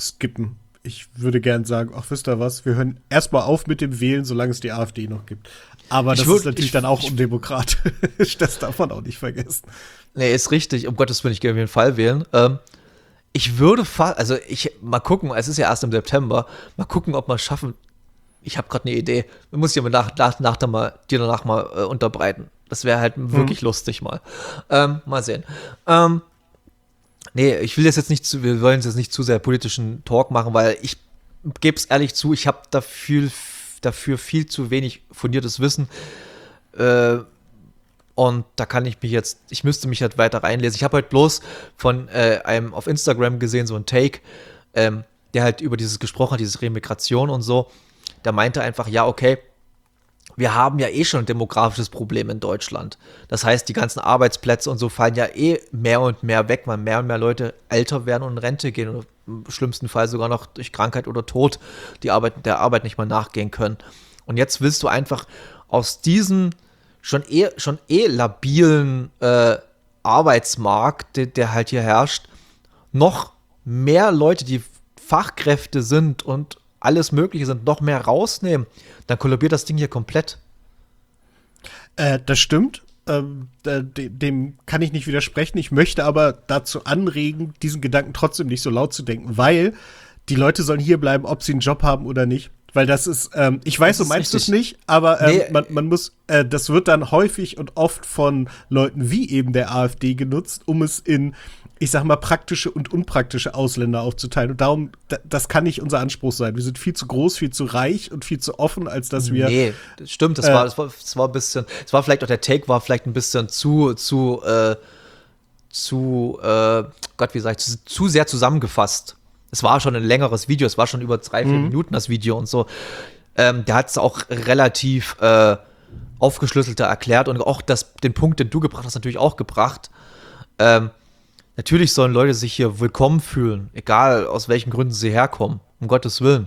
B: skippen. Ich würde gern sagen, ach, wisst ihr was, wir hören erstmal auf mit dem Wählen, solange es die AfD noch gibt. Aber das würd, ist natürlich ich, dann auch ich, undemokratisch, das darf man auch nicht vergessen.
A: Nee, ist richtig, um Gottes Willen, ich gehe auf jeden Fall wählen. Ähm, ich würde fast, also ich, mal gucken, es ist ja erst im September, mal gucken, ob wir es schaffen. Ich habe gerade eine Idee, wir muss ich aber nach, nach, nach dann mal, dir danach mal äh, unterbreiten. Das wäre halt wirklich hm. lustig mal. Ähm, mal sehen. Ähm, Nee, ich will das jetzt nicht zu, wir wollen jetzt nicht zu sehr politischen Talk machen, weil ich gebe es ehrlich zu, ich habe dafür, dafür viel zu wenig fundiertes Wissen. Äh, und da kann ich mich jetzt, ich müsste mich halt weiter reinlesen. Ich habe halt bloß von äh, einem auf Instagram gesehen, so ein Take, ähm, der halt über dieses gesprochen hat, dieses Remigration und so. Der meinte einfach, ja, okay, wir haben ja eh schon ein demografisches Problem in Deutschland. Das heißt, die ganzen Arbeitsplätze und so fallen ja eh mehr und mehr weg, weil mehr und mehr Leute älter werden und in Rente gehen und im schlimmsten Fall sogar noch durch Krankheit oder Tod die Arbeit, der Arbeit nicht mal nachgehen können. Und jetzt willst du einfach aus diesem schon eh, schon eh labilen äh, Arbeitsmarkt, der, der halt hier herrscht, noch mehr Leute, die Fachkräfte sind und alles Mögliche sind, noch mehr rausnehmen, dann kollabiert das Ding hier komplett.
B: Äh, das stimmt. Ähm, dem kann ich nicht widersprechen. Ich möchte aber dazu anregen, diesen Gedanken trotzdem nicht so laut zu denken, weil die Leute sollen hier bleiben, ob sie einen Job haben oder nicht. Weil das ist, ähm, ich weiß, du meinst es nicht, aber ähm, nee. man, man muss, äh, das wird dann häufig und oft von Leuten wie eben der AfD genutzt, um es in, ich sag mal, praktische und unpraktische Ausländer aufzuteilen. Und darum, d- das kann nicht unser Anspruch sein. Wir sind viel zu groß, viel zu reich und viel zu offen, als dass wir.
A: Nee, das stimmt, das, äh, war, das, war, das war ein bisschen, es war vielleicht auch der Take war vielleicht ein bisschen zu, zu, äh, zu, äh, Gott, wie sag ich, zu, zu sehr zusammengefasst. Es war schon ein längeres Video, es war schon über drei, vier mhm. Minuten das Video und so. Ähm, der hat es auch relativ äh, aufgeschlüsselter erklärt und auch das, den Punkt, den du gebracht hast, natürlich auch gebracht. Ähm, natürlich sollen Leute sich hier willkommen fühlen, egal aus welchen Gründen sie herkommen, um Gottes Willen.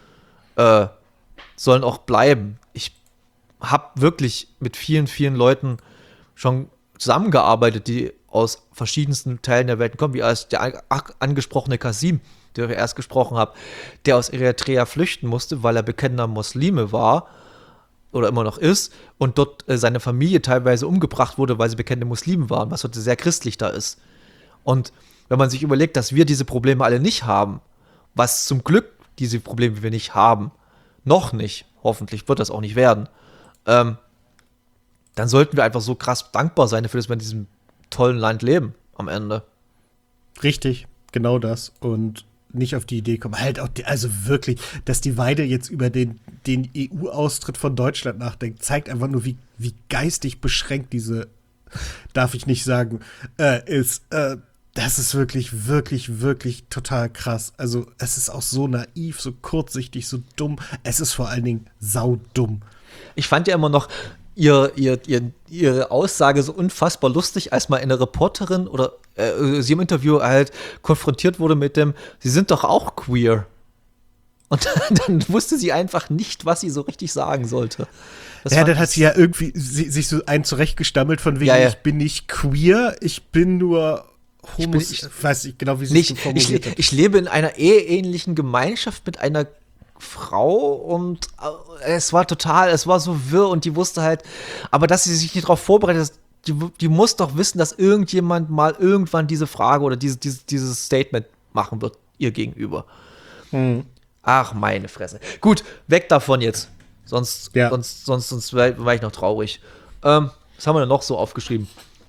A: Äh, sollen auch bleiben. Ich habe wirklich mit vielen, vielen Leuten schon zusammengearbeitet, die aus verschiedensten Teilen der Welt kommen, wie als der angesprochene Kasim, der ich erst gesprochen habe, der aus Eritrea flüchten musste, weil er bekennender Muslime war oder immer noch ist und dort äh, seine Familie teilweise umgebracht wurde, weil sie bekennende Muslime waren, was heute sehr christlich da ist. Und wenn man sich überlegt, dass wir diese Probleme alle nicht haben, was zum Glück diese Probleme wir nicht haben, noch nicht, hoffentlich wird das auch nicht werden, ähm, dann sollten wir einfach so krass dankbar sein dafür, dass wir in diesem tollen Land leben am Ende.
B: Richtig, genau das. Und nicht auf die Idee kommen. Halt auch, die, also wirklich, dass die Weide jetzt über den, den E U-Austritt von Deutschland nachdenkt, zeigt einfach nur, wie, wie geistig beschränkt diese, darf ich nicht sagen, äh, ist. Äh, das ist wirklich, wirklich, wirklich total krass. Also es ist auch so naiv, so kurzsichtig, so dumm. Es ist vor allen Dingen saudumm.
A: Ich fand ja immer noch Ihr, ihr, ihr, ihre Aussage so unfassbar lustig, als mal eine Reporterin oder äh, sie im Interview halt konfrontiert wurde mit dem, sie sind doch auch queer. Und dann, dann wusste sie einfach nicht, was sie so richtig sagen sollte. Das
B: ja, dann hat sie ja irgendwie sie, sich so einen zurechtgestammelt von wegen, ja, ja. Ich bin nicht queer, ich bin nur homos, ich, bin, ich weiß nicht genau, wie sie es formuliert
A: hat. Ich lebe in einer eheähnlichen Gemeinschaft mit einer Frau und äh, es war total, es war so wirr und die wusste halt, aber dass sie sich nicht darauf vorbereitet, die, die muss doch wissen, dass irgendjemand mal irgendwann diese Frage oder diese, diese, dieses Statement machen wird, ihr gegenüber. Hm. Ach, meine Fresse. Gut, weg davon jetzt. Sonst, ja. sonst, sonst, sonst war ich noch traurig. Ähm, was haben wir denn noch so aufgeschrieben?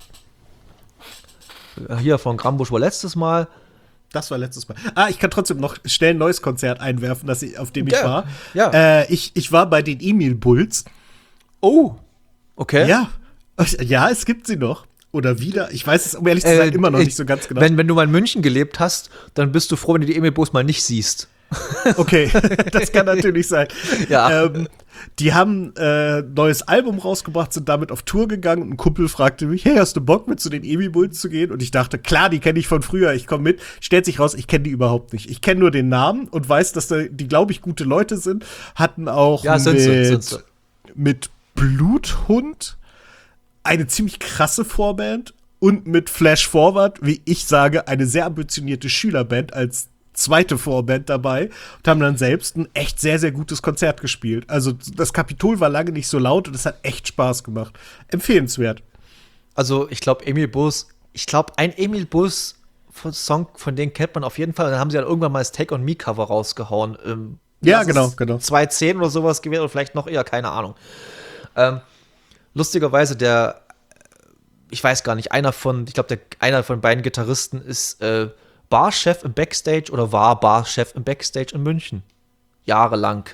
A: Hier von Grambusch war letztes Mal.
B: Das war letztes Mal. Ah, ich kann trotzdem noch schnell ein neues Konzert einwerfen, das ich, auf dem ich
A: ja,
B: war.
A: Ja.
B: Äh, ich, ich war bei den Emil Bulls.
A: Oh, okay.
B: Ja. Ja, es gibt sie noch. Oder wieder. Ich weiß es, um ehrlich zu sein, äh, immer noch nicht so ganz genau.
A: Wenn, wenn du mal in München gelebt hast, dann bist du froh, wenn du die Emil Bulls mal nicht siehst.
B: Okay, das kann natürlich sein.
A: Ja.
B: Ähm, die haben ein äh, neues Album rausgebracht, sind damit auf Tour gegangen und ein Kumpel fragte mich, hey, hast du Bock mit zu den Emil Bulls zu gehen? Und ich dachte, klar, die kenne ich von früher, ich komme mit. Stellt sich raus, ich kenne die überhaupt nicht. Ich kenne nur den Namen und weiß, dass da, die, glaube ich, gute Leute sind. Hatten auch
A: ja, sind
B: mit,
A: sie, sind sie.
B: mit Bluthund eine ziemlich krasse Vorband und mit Flash Forward, wie ich sage, eine sehr ambitionierte Schülerband als zweite Vorband dabei und haben dann selbst ein echt sehr, sehr gutes Konzert gespielt. Also das Kapitol war lange nicht so laut und es hat echt Spaß gemacht. Empfehlenswert.
A: Also ich glaube, Emil Bulls, ich glaube, ein Emil Bulls Song, von denen kennt man auf jeden Fall. Und dann haben sie dann irgendwann mal das Take on Me Cover rausgehauen. Ähm,
B: ja, genau, genau.
A: zwanzig zehn oder sowas gewesen oder vielleicht noch eher, keine Ahnung. Ähm, lustigerweise, der, ich weiß gar nicht, einer von, ich glaube, einer von beiden Gitarristen ist äh, Barchef im Backstage oder war Barchef im Backstage in München. Jahrelang.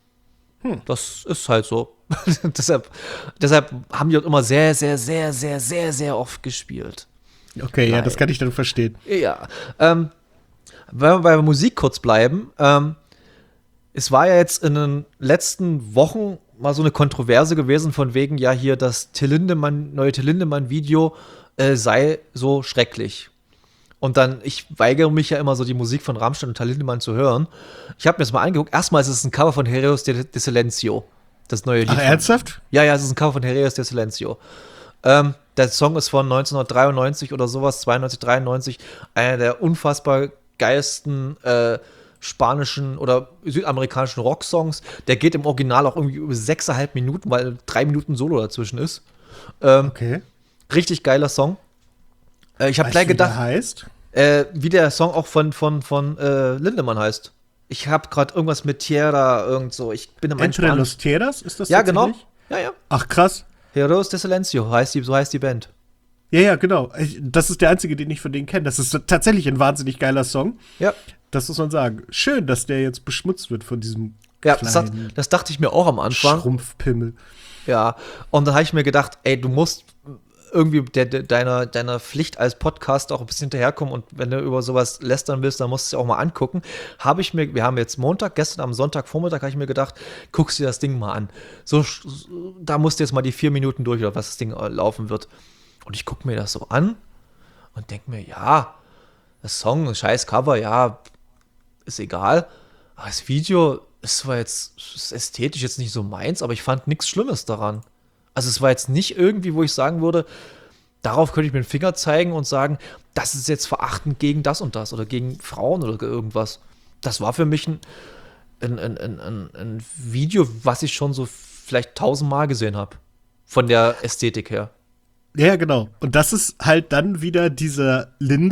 A: Hm. Das ist halt so. deshalb, deshalb haben die dort immer sehr, sehr, sehr, sehr, sehr, sehr oft gespielt.
B: Okay, Nein. ja, das kann ich dann verstehen.
A: Ja. Ähm, wenn wir bei Musik kurz bleiben, ähm, es war ja jetzt in den letzten Wochen mal so eine Kontroverse gewesen von wegen, ja, hier das Till Lindemann, neue Till Lindemann-Video äh, sei so schrecklich. Und dann, ich weigere mich ja immer so, die Musik von Rammstein und Till Lindemann zu hören. Ich habe mir das mal angeguckt. Erstmal ist es ein Cover von Heroes de, de Silencio. Das neue Lied.
B: Ach, ernsthaft?
A: Ja, ja, es ist ein Cover von Heroes de Silencio. Ähm, der Song ist von neunzehnhundertdreiundneunzig oder sowas, zweiundneunzig, dreiundneunzig. Einer der unfassbar geilsten äh, spanischen oder südamerikanischen Rocksongs. Der geht im Original auch irgendwie über sechseinhalb Minuten, weil drei Minuten Solo dazwischen ist. Ähm,
B: okay.
A: Richtig geiler Song. Äh, ich habe gleich gedacht,
B: wie der heißt?
A: Äh, wie der Song auch von, von, von äh, Lindemann heißt. Ich habe gerade irgendwas mit Tierra, irgend so. Ich bin im
B: Entre los Tierras, ist das
A: Ja, genau. Ja, ja.
B: Ach, krass.
A: Heroes de Silencio, heißt die, so heißt die Band.
B: Ja, ja, genau. Ich, das ist der einzige, den ich von denen kenne. Das ist tatsächlich ein wahnsinnig geiler Song.
A: Ja.
B: Das muss man sagen. Schön, dass der jetzt beschmutzt wird von diesem
A: Ja, das, hat, das dachte ich mir auch am Anfang.
B: Schrumpfpimmel.
A: Ja, und dann habe ich mir gedacht, ey, du musst irgendwie de, de, deiner, deiner Pflicht als Podcast auch ein bisschen hinterherkommen und wenn du über sowas lästern willst, dann musst du es auch mal angucken. Habe ich mir, wir haben jetzt Montag, gestern am Sonntagvormittag habe ich mir gedacht, guckst dir das Ding mal an. So, so, da musst du jetzt mal die vier Minuten durch, oder was das Ding laufen wird. Und ich gucke mir das so an und denke mir, ja, das Song, ein scheiß Cover, ja, ist egal. Aber das Video ist zwar jetzt ist ästhetisch jetzt nicht so meins, aber ich fand nichts Schlimmes daran. Also es war jetzt nicht irgendwie, wo ich sagen würde, darauf könnte ich mir den Finger zeigen und sagen, das ist jetzt verachtend gegen das und das oder gegen Frauen oder irgendwas. Das war für mich ein, ein, ein, ein, ein Video, was ich schon so vielleicht tausendmal gesehen habe. Von der Ästhetik her.
B: Ja, genau. Und das ist halt dann wieder dieser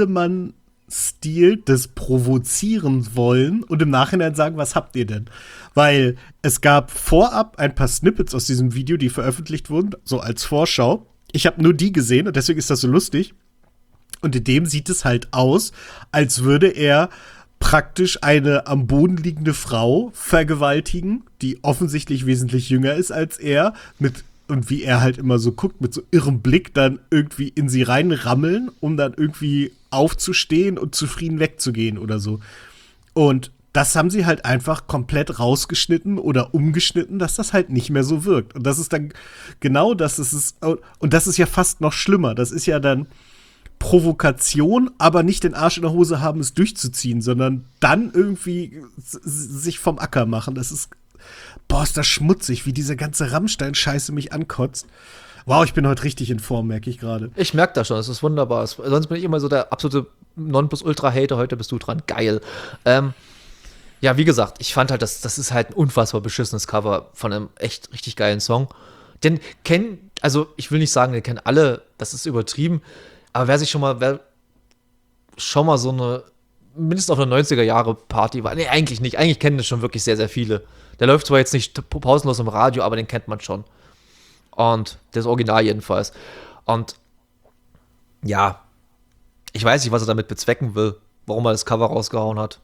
B: Lindemann-Stil des Provozieren wollen und im Nachhinein sagen, was habt ihr denn? Weil es gab vorab ein paar Snippets aus diesem Video, die veröffentlicht wurden, so als Vorschau. Ich habe nur die gesehen und deswegen ist das so lustig. Und in dem sieht es halt aus, als würde er praktisch eine am Boden liegende Frau vergewaltigen, die offensichtlich wesentlich jünger ist als er, mit und wie er halt immer so guckt, mit so irrem Blick dann irgendwie in sie reinrammeln, um dann irgendwie aufzustehen und zufrieden wegzugehen oder so. Und das haben sie halt einfach komplett rausgeschnitten oder umgeschnitten, dass das halt nicht mehr so wirkt. Und das ist dann genau das, ist es, und das ist ja fast noch schlimmer. Das ist ja dann Provokation, aber nicht den Arsch in der Hose haben, es durchzuziehen, sondern dann irgendwie sich vom Acker machen. Das ist, boah, ist das schmutzig, wie diese ganze Rammstein-Scheiße mich ankotzt. Wow, ich bin heute richtig in Form, merke ich gerade.
A: Ich merke das schon, das ist wunderbar. Sonst bin ich immer so der absolute Nonplusultra-Hater, heute bist du dran, geil. Ähm, ja, wie gesagt, ich fand halt, das, das ist halt ein unfassbar beschissenes Cover von einem echt richtig geilen Song. Den kennen, also ich will nicht sagen, den kennen alle, das ist übertrieben, aber wer sich schon mal, wer schon mal so eine, mindestens auf eine neunziger-Jahre-Party war, nee, eigentlich nicht, eigentlich kennen das schon wirklich sehr, sehr viele. Der läuft zwar jetzt nicht pausenlos im Radio, aber den kennt man schon. Und das Original jedenfalls. Und ja, ich weiß nicht, was er damit bezwecken will, warum er das Cover rausgehauen hat.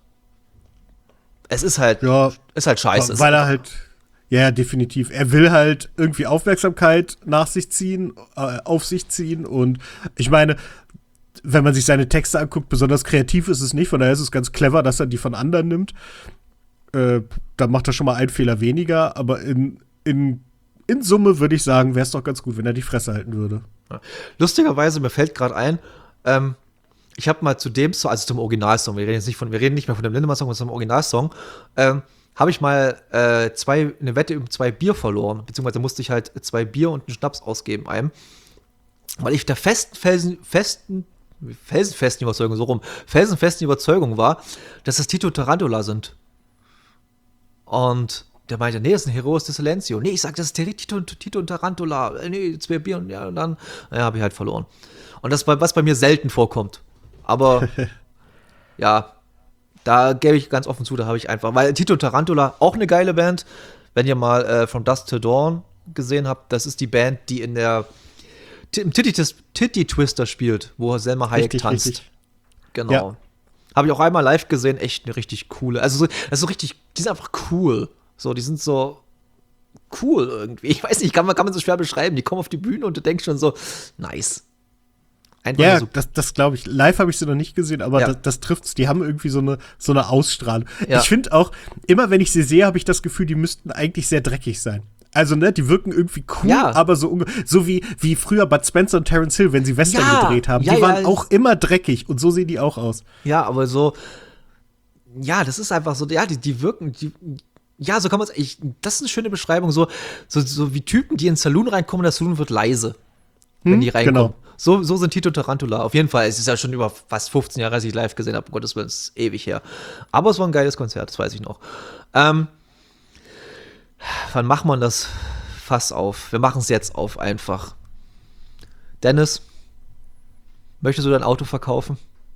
A: Es ist halt,
B: ja,
A: ist halt scheiße.
B: Weil er halt, ja, definitiv. Er will halt irgendwie Aufmerksamkeit nach sich ziehen, äh, auf sich ziehen. Und ich meine, wenn man sich seine Texte anguckt, besonders kreativ ist es nicht. Von daher ist es ganz clever, dass er die von anderen nimmt. Äh, da macht er schon mal einen Fehler weniger. Aber in, in, in Summe würde ich sagen, wäre es doch ganz gut, wenn er die Fresse halten würde.
A: Ja. Lustigerweise, mir fällt gerade ein, ähm, ich habe mal zu dem Song, also zum Originalsong, wir reden jetzt nicht von, wir reden nicht mehr von dem Lindemann-Song, sondern zum Originalsong, ähm, habe ich mal äh, zwei, eine Wette um zwei Bier verloren, beziehungsweise musste ich halt zwei Bier und einen Schnaps ausgeben einem, weil ich der festen, Felsen, festen felsenfesten Überzeugung, so rum, felsenfesten Überzeugung war, dass das Tito Tarantula sind. Und der meinte, nee, das ist ein Heroes de Silencio. Nee, ich sag, das ist der Tito, Tito und Tarantula. Nee, zwei Bier und ja, und dann ja, habe ich halt verloren. Und das war, was bei mir selten vorkommt. Aber ja, da gebe ich ganz offen zu, da habe ich einfach, weil Tito und Tarantula, auch eine geile Band, wenn ihr mal äh, From Dusk Till Dawn gesehen habt, das ist die Band, die in der im Titty, Titty Twister spielt, wo Selma Hayek
B: Richtig,
A: tanzt.
B: richtig.
A: Genau.
B: Ja.
A: Habe ich auch einmal live gesehen, echt eine richtig coole. Also so, das ist so richtig, die sind einfach cool. So, die sind so cool irgendwie. Ich weiß nicht, kann man, kann man so schwer beschreiben. Die kommen auf die Bühne und du denkst schon so, nice. Einfach
B: Ja,
A: so.
B: das, das glaube ich. Live habe ich sie noch nicht gesehen, aber
A: Ja.
B: das, das trifft's. Die haben irgendwie so eine, so eine Ausstrahlung.
A: Ja.
B: Ich finde auch, immer wenn ich sie sehe, habe ich das Gefühl, die müssten eigentlich sehr dreckig sein. Also, ne, die wirken irgendwie cool,
A: Ja.
B: aber so, unge- so wie, wie früher Bud Spencer und Terence Hill, wenn sie Western
A: Ja.
B: gedreht haben.
A: Ja,
B: die waren
A: ja.
B: auch immer dreckig und so sehen die auch aus.
A: Ja, aber so, ja, das ist einfach so, ja, die, die wirken, die, ja, so kann man es, das ist eine schöne Beschreibung, so, so, so wie Typen, die in den Saloon reinkommen, der Saloon wird leise, wenn
B: Hm,
A: die reinkommen.
B: genau.
A: So, so sind Tito Tarantula. Auf jeden Fall, es ist ja schon über fast fünfzehn Jahre, als ich live gesehen habe, um Gottes Willen, es ist ewig her. Aber es war ein geiles Konzert, das weiß ich noch. Ähm, wann macht man das Fass auf? Wir machen es jetzt auf einfach. Dennis, möchtest du dein Auto verkaufen?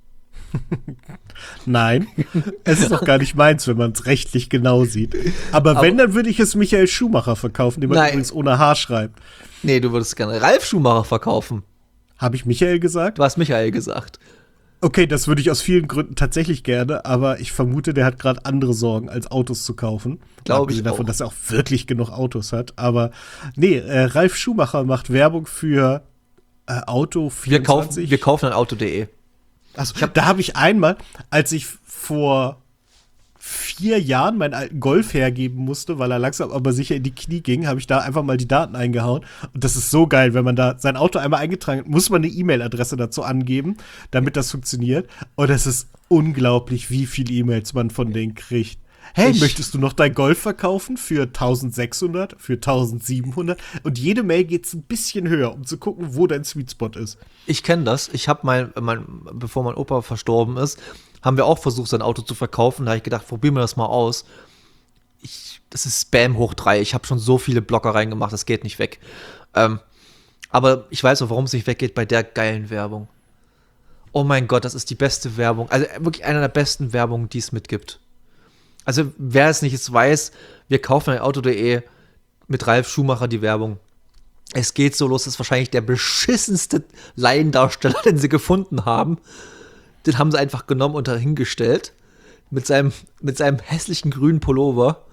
B: Nein, es ist doch gar nicht meins, wenn man es rechtlich genau sieht. Aber,
A: Aber-
B: wenn, dann würde ich es Michael Schumacher verkaufen, den man
A: Nein.
B: übrigens ohne H schreibt.
A: Nee, du würdest gerne Ralf Schumacher verkaufen.
B: Habe ich Michael gesagt?
A: Du hast Michael gesagt.
B: Okay, das würde ich aus vielen Gründen tatsächlich gerne, aber ich vermute, der hat gerade andere Sorgen, als Autos zu kaufen.
A: Glaube
B: Abgesehen
A: ich
B: davon,
A: auch.
B: dass er auch wirklich genug Autos hat. Aber nee, äh, Ralf Schumacher macht Werbung für äh, Auto
A: Wir kaufen,
B: vierundzwanzig.
A: wir kaufen ein Auto punkt de.
B: Also, da habe ich einmal, als ich vor vier Jahren meinen alten Golf hergeben musste, weil er langsam aber sicher in die Knie ging, habe ich da einfach mal die Daten eingehauen. Und das ist so geil, wenn man da sein Auto einmal eingetragen hat, muss man eine E-Mail-Adresse dazu angeben, damit das funktioniert. Und es ist unglaublich, wie viele E-Mails man von denen kriegt. Hey,
A: Ich-
B: möchtest du noch dein Golf verkaufen für eintausendsechshundert, für eintausendsiebenhundert? Und jede Mail geht ein bisschen höher, um zu gucken, wo dein Sweet Spot ist.
A: Ich kenne das. Ich habe mein, mein, bevor mein Opa verstorben ist, haben wir auch versucht, sein Auto zu verkaufen. Da habe ich gedacht, probieren wir das mal aus. Ich, das ist Spam hoch drei. Ich habe schon so viele Blocker reingemacht, das geht nicht weg. Ähm, aber ich weiß auch, warum es nicht weggeht bei der geilen Werbung. Oh mein Gott, das ist die beste Werbung. Also wirklich eine der besten Werbungen, die es mitgibt. Also wer es nicht jetzt weiß, wir kaufen ein Auto punkt de mit Ralf Schumacher die Werbung. Es geht so los, das ist wahrscheinlich der beschissenste Laiendarsteller, den sie gefunden haben. Den haben sie einfach genommen und dahingestellt. Mit seinem, mit seinem hässlichen grünen Pullover.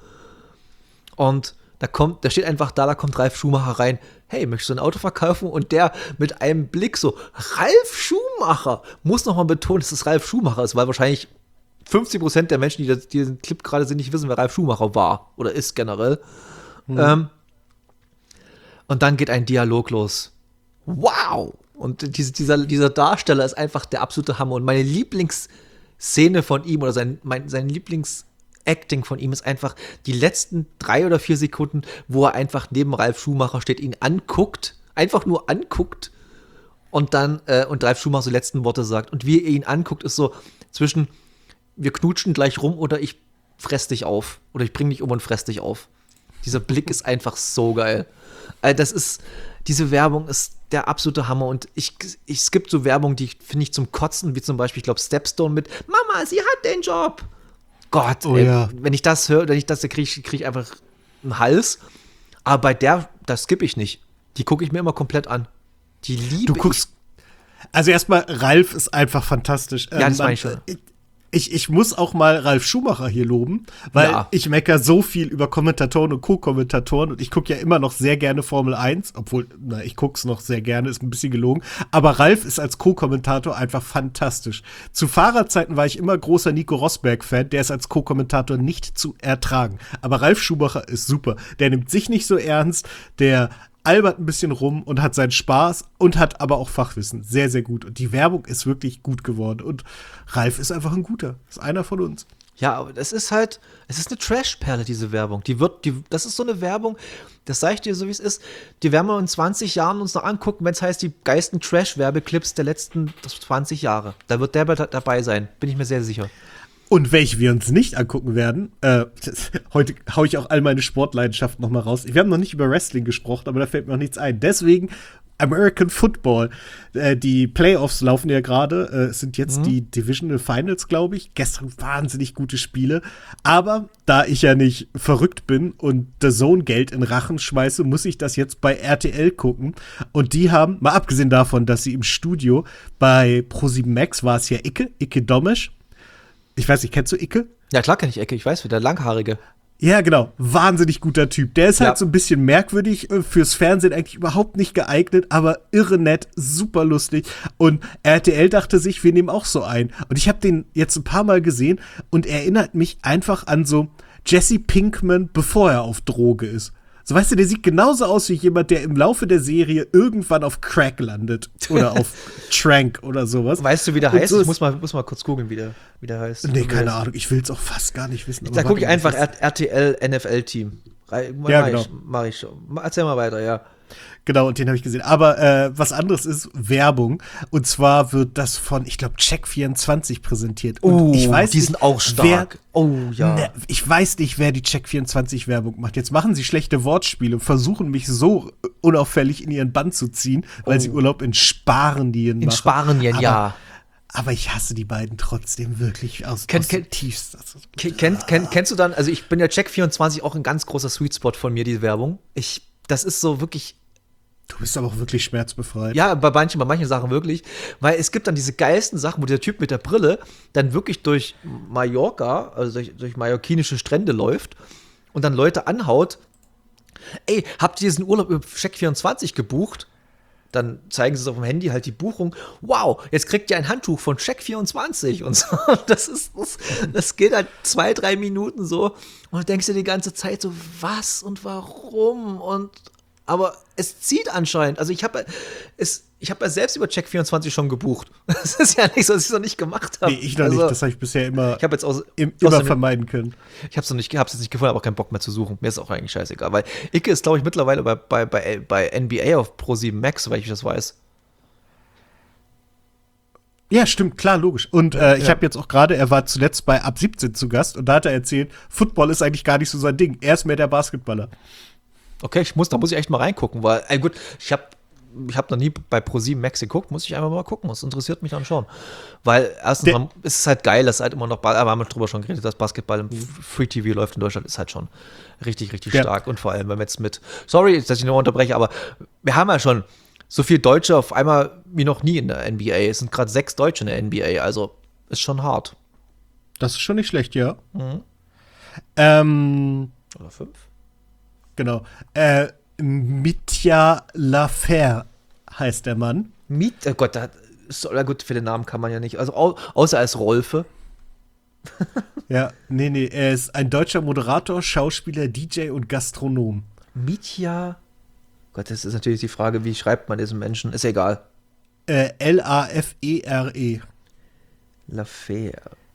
A: Und da kommt, da steht einfach da, da kommt Ralf Schumacher rein. Hey, möchtest du ein Auto verkaufen? Und der mit einem Blick so, Ralf Schumacher! Muss nochmal betonen, dass es Ralf Schumacher ist, weil wahrscheinlich fünfzig Prozent der Menschen, die, das, die diesen Clip gerade sehen, nicht wissen, wer Ralf Schumacher war oder ist generell. Ähm, und dann geht ein Dialog los. Wow! Und diese, dieser, dieser Darsteller ist einfach der absolute Hammer. Und meine Lieblingsszene von ihm oder sein, mein, sein Lieblingsacting von ihm ist einfach die letzten drei oder vier Sekunden, wo er einfach neben Ralf Schumacher steht, ihn anguckt, einfach nur anguckt und dann äh, und Ralf Schumacher so letzten Worte sagt. Und wie er ihn anguckt, ist so zwischen wir knutschen gleich rum oder ich fress dich auf. Oder ich bring dich um und fress dich auf. Dieser Blick ist einfach so geil. Also das ist, diese Werbung ist der absolute Hammer. Und ich, ich, es gibt so Werbung, die finde ich zum Kotzen, wie zum Beispiel, ich glaube, Stepstone mit Mama, sie hat den Job. Gott,
B: Oh
A: ey,
B: ja.
A: wenn ich das höre, wenn ich das, kriege ich, krieg ich einfach einen Hals. Aber bei der, das skippe ich nicht. Die gucke ich mir immer komplett an. Die liebe
B: Du guckst. Also erstmal, Ralf ist einfach fantastisch.
A: Ja, das
B: man-
A: meine ich schon.
B: Ich, ich muss auch mal Ralf Schumacher hier loben, weil
A: Ja.
B: ich meckere so viel über Kommentatoren und Co-Kommentatoren und ich gucke ja immer noch sehr gerne Formel eins, obwohl, na, ich gucke es noch sehr gerne, ist ein bisschen gelogen. Aber Ralf ist als Co-Kommentator einfach fantastisch. Zu Fahrerzeiten war ich immer großer Nico Rosberg-Fan, der ist als Co-Kommentator nicht zu ertragen. Aber Ralf Schumacher ist super. Der nimmt sich nicht so ernst, der albert ein bisschen rum und hat seinen Spaß und hat aber auch Fachwissen. Sehr, sehr gut. Und die Werbung ist wirklich gut geworden. Und Ralf ist einfach ein guter. Ist einer von uns.
A: Ja, aber das ist halt, es ist eine Trash-Perle, diese Werbung. Die wird, die, das ist so eine Werbung, das sage ich dir so, wie es ist, die werden wir in zwanzig Jahren uns noch angucken, wenn es heißt, die geilsten Trash-Werbeclips der letzten zwanzig Jahre. Da wird der dabei sein, bin ich mir sehr sicher.
B: Und welche wir uns nicht angucken werden, äh, heute hau ich auch all meine Sportleidenschaften noch mal raus. Wir haben noch nicht über Wrestling gesprochen, aber da fällt mir noch nichts ein. Deswegen American Football. Äh, die Playoffs laufen ja gerade. Äh, es sind jetzt mhm. die Divisional Finals, glaube ich. Gestern wahnsinnig gute Spiele. Aber da ich ja nicht verrückt bin und The Zone Geld in Rachen schmeiße, muss ich das jetzt bei R T L gucken. Und die haben, mal abgesehen davon, dass sie im Studio bei ProSieben Max war es ja Icke, Icke Domesch. Ich weiß nicht, kennst du Icke?
A: Ja, klar kenne ich Icke. Ich weiß, wie der Langhaarige.
B: Ja, genau. Wahnsinnig guter Typ. Der ist
A: ja.
B: halt so ein bisschen merkwürdig, fürs Fernsehen eigentlich überhaupt nicht geeignet, aber irre nett, super lustig. Und R T L dachte sich, wir nehmen auch so ein. Und ich habe den jetzt ein paar Mal gesehen und er erinnert mich einfach an so Jesse Pinkman, bevor er auf Droge ist. So, weißt du, der sieht genauso aus wie jemand, der im Laufe der Serie irgendwann auf Crack landet. Oder auf Trank oder sowas.
A: Weißt du, wie der
B: und
A: heißt?
B: So
A: ich muss mal, muss mal kurz googeln, wie der, wie der heißt.
B: Nee, keine Ahnung. Ich will es auch fast gar nicht wissen.
A: Da gucke ich einfach R T L N F L-Team.
B: Ja, genau.
A: Mach ich schon. Erzähl mal weiter, ja.
B: Genau, und den habe ich gesehen. Aber äh, was anderes ist Werbung. Und zwar wird das von, ich glaube, Check vierundzwanzig präsentiert. Und
A: oh,
B: ich weiß
A: die
B: nicht,
A: sind auch stark.
B: Wer,
A: oh, ja.
B: Ne, ich weiß nicht, wer die Check vierundzwanzig Werbung macht. Jetzt machen sie schlechte Wortspiele und versuchen mich so unauffällig in ihren Bann zu ziehen, weil oh. sie Urlaub in Spanien machen.
A: In Spanien,
B: aber,
A: ja.
B: Aber ich hasse die beiden trotzdem wirklich aus,
A: Ken,
B: aus
A: ken,
B: dem tiefsten.
A: Ken, ken, kennst du dann, also ich bin ja Check vierundzwanzig auch ein ganz großer Sweet Spot von mir, die Werbung. Ich, das ist so wirklich.
B: Du bist aber auch wirklich schmerzbefreit.
A: Ja, bei manchen, bei manchen Sachen wirklich. Weil es gibt dann diese geilsten Sachen, wo der Typ mit der Brille dann wirklich durch Mallorca, also durch, durch mallorquinische Strände läuft und dann Leute anhaut. Ey, habt ihr diesen Urlaub über Check vierundzwanzig gebucht? Dann zeigen sie es auf dem Handy halt die Buchung. Wow, jetzt kriegt ihr ein Handtuch von Check vierundzwanzig und so. Das ist, das, das geht halt zwei, drei Minuten so. Und du denkst dir die ganze Zeit so, was und warum? Und aber es zieht anscheinend. Also ich habe es, ich habe ja selbst über Check vierundzwanzig schon gebucht. Das ist ja nicht so, dass ich es noch nicht gemacht habe.
B: Nee, ich noch
A: also,
B: nicht. Das habe ich bisher immer,
A: ich jetzt aus,
B: im, immer aus vermeiden können.
A: Ich habe es noch nicht, hab's jetzt nicht gefunden, aber auch keinen Bock mehr zu suchen. Mir ist auch eigentlich scheißegal. Weil Icke ist, glaube ich, mittlerweile bei, bei, bei, bei N B A auf ProSieben Max, soweit ich das weiß.
B: Ja, stimmt, klar, logisch. Und äh, ich
A: ja.
B: habe jetzt auch gerade, er war zuletzt bei Ab siebzehn zu Gast und da hat er erzählt, Football ist eigentlich gar nicht so sein Ding. Er ist mehr der Basketballer.
A: Okay, ich muss, da muss ich echt mal reingucken, weil, ey, gut, ich habe ich hab noch nie bei ProSieben Max geguckt, muss ich einfach mal gucken, das interessiert mich dann schon. Weil erstens man, ist es halt geil, dass halt immer noch, aber wir haben drüber schon geredet, dass Basketball im Free-T V läuft in Deutschland, ist halt schon richtig, richtig ja. stark. Und vor allem, wenn wir jetzt mit, sorry, dass ich nur unterbreche, aber wir haben ja schon so viele Deutsche auf einmal wie noch nie in der N B A. Es sind gerade sechs Deutsche in der N B A, also ist schon hart.
B: Das ist schon nicht schlecht, ja.
A: Mhm.
B: Ähm,
A: Oder fünf?
B: Genau. Äh, Mitya Lafer heißt der Mann.
A: Mit, oh Gott, da ist, gut, für den Namen kann man ja nicht. Also au, außer als Rolfe.
B: Ja, nee, nee, er ist ein deutscher Moderator, Schauspieler, D J und Gastronom.
A: Mitya, Gott, das ist natürlich die Frage, wie schreibt man diesen Menschen? Ist egal.
B: Äh, L A F E R E.
A: Lafer.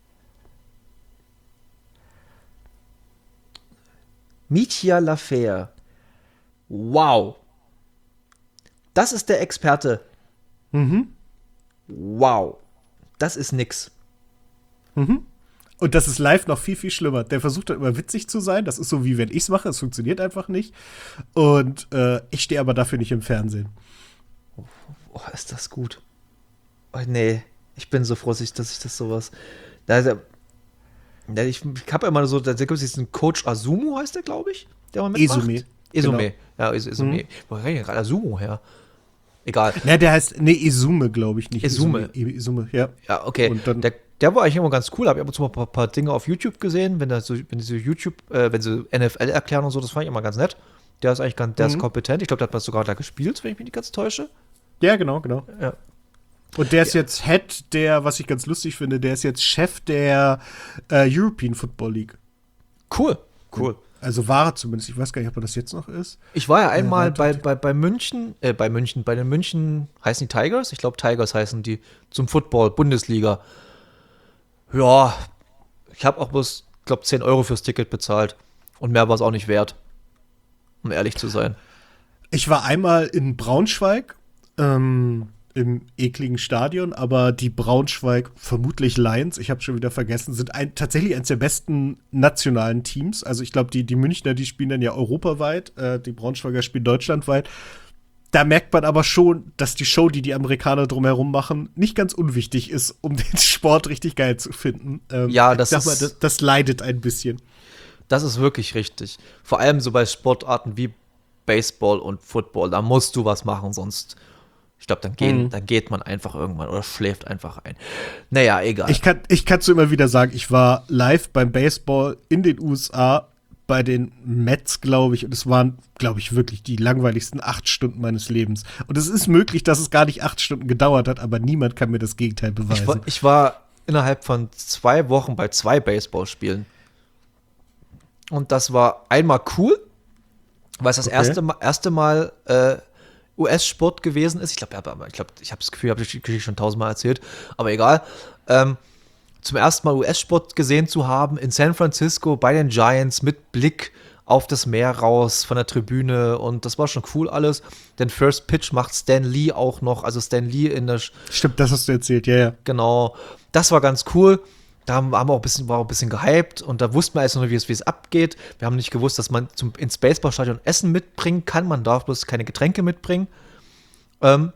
A: Mitya Lafer. Wow. Das ist der Experte.
B: Mhm.
A: Wow. Das ist nix.
B: Mhm. Und das ist live noch viel, viel schlimmer. Der versucht dann immer witzig zu sein. Das ist so, wie wenn ich es mache. Es funktioniert einfach nicht. Und äh, ich stehe aber dafür nicht im Fernsehen.
A: Oh, oh, ist das gut. Oh, nee, ich bin so froh, dass ich, dass ich das sowas. Also, ich ich habe immer so, da gibt es diesen Coach Azumu, heißt der, glaube ich, der mal mitmacht.
B: Esume.
A: Esume,
B: genau.
A: ja, Is Esume. Mhm. Wo kriege ich gerade Azumu her? Egal.
B: Ne, der heißt, nee, Esume, glaube ich, nicht.
A: Esume.
B: Esume, ja.
A: Ja, okay.
B: Und dann,
A: der, der war eigentlich immer ganz cool. Habe ich ab und zu mal ein paar, paar Dinge auf YouTube gesehen, wenn, das so, wenn diese YouTube, äh, wenn sie N F L erklären und so, das fand ich immer ganz nett. Der ist eigentlich ganz, der mhm. ist kompetent. Ich glaube, der hat sogar da gespielt, wenn ich mich nicht ganz täusche.
B: Ja, genau, genau.
A: Ja.
B: Und der ist
A: ja.
B: jetzt Head der, was ich ganz lustig finde, der ist jetzt Chef der äh, European Football League.
A: Cool, cool.
B: Also war er zumindest. Ich weiß gar nicht, ob er das jetzt noch ist.
A: Ich war ja einmal
B: äh,
A: bei, bei, bei München, äh, bei München, bei den München, heißen die Tigers? Ich glaube, Tigers heißen die, zum Football, Bundesliga. Ja, ich habe auch bloß, glaube zehn Euro fürs Ticket bezahlt. Und mehr war es auch nicht wert, um ehrlich zu sein.
B: Ich war einmal in Braunschweig, ähm, im ekligen Stadion, aber die Braunschweig, vermutlich Lions, ich habe schon wieder vergessen, sind ein, tatsächlich eines der besten nationalen Teams. Also ich glaube, die, die Münchner, die spielen dann ja europaweit, äh, die Braunschweiger spielen deutschlandweit. Da merkt man aber schon, dass die Show, die die Amerikaner drumherum machen, nicht ganz unwichtig ist, um den Sport richtig geil zu finden. Ähm,
A: ja, das
B: ich sag mal,
A: ist,
B: das, das leidet ein bisschen.
A: Das ist wirklich richtig. Vor allem so bei Sportarten wie Baseball und Football, da musst du was machen, sonst, ich glaube, dann, gehen,
B: Mhm.
A: dann geht man einfach irgendwann oder schläft einfach ein. Naja, egal.
B: Ich kann ich kann's immer wieder sagen, ich war live beim Baseball in den U S A bei den Mets, glaube ich, und es waren, glaube ich, wirklich die langweiligsten acht Stunden meines Lebens. Und es ist möglich, dass es gar nicht acht Stunden gedauert hat, aber niemand kann mir das Gegenteil beweisen.
A: Ich war, ich war innerhalb von zwei Wochen bei zwei Baseballspielen. Und das war einmal cool, weil es das
B: Okay.
A: erste Mal, erste Mal äh, U S-Sport gewesen ist. Ich glaube, ich, glaub, ich habe das Gefühl, ich habe die Geschichte schon tausendmal erzählt, aber egal. Ähm, zum ersten Mal U S-Sport gesehen zu haben in San Francisco bei den Giants mit Blick auf das Meer raus von der Tribüne und das war schon cool alles. Den First Pitch macht Stan Lee auch noch, also Stan Lee in der,
B: Stimmt, das hast du erzählt, ja, ja.
A: genau, das war ganz cool. Da haben wir auch ein bisschen, war auch ein bisschen gehypt und da wussten wir erst noch nicht, wie es, wie es abgeht. Wir haben nicht gewusst, dass man zum, ins Baseballstadion Essen mitbringen kann. Man darf bloß keine Getränke mitbringen. Ähm,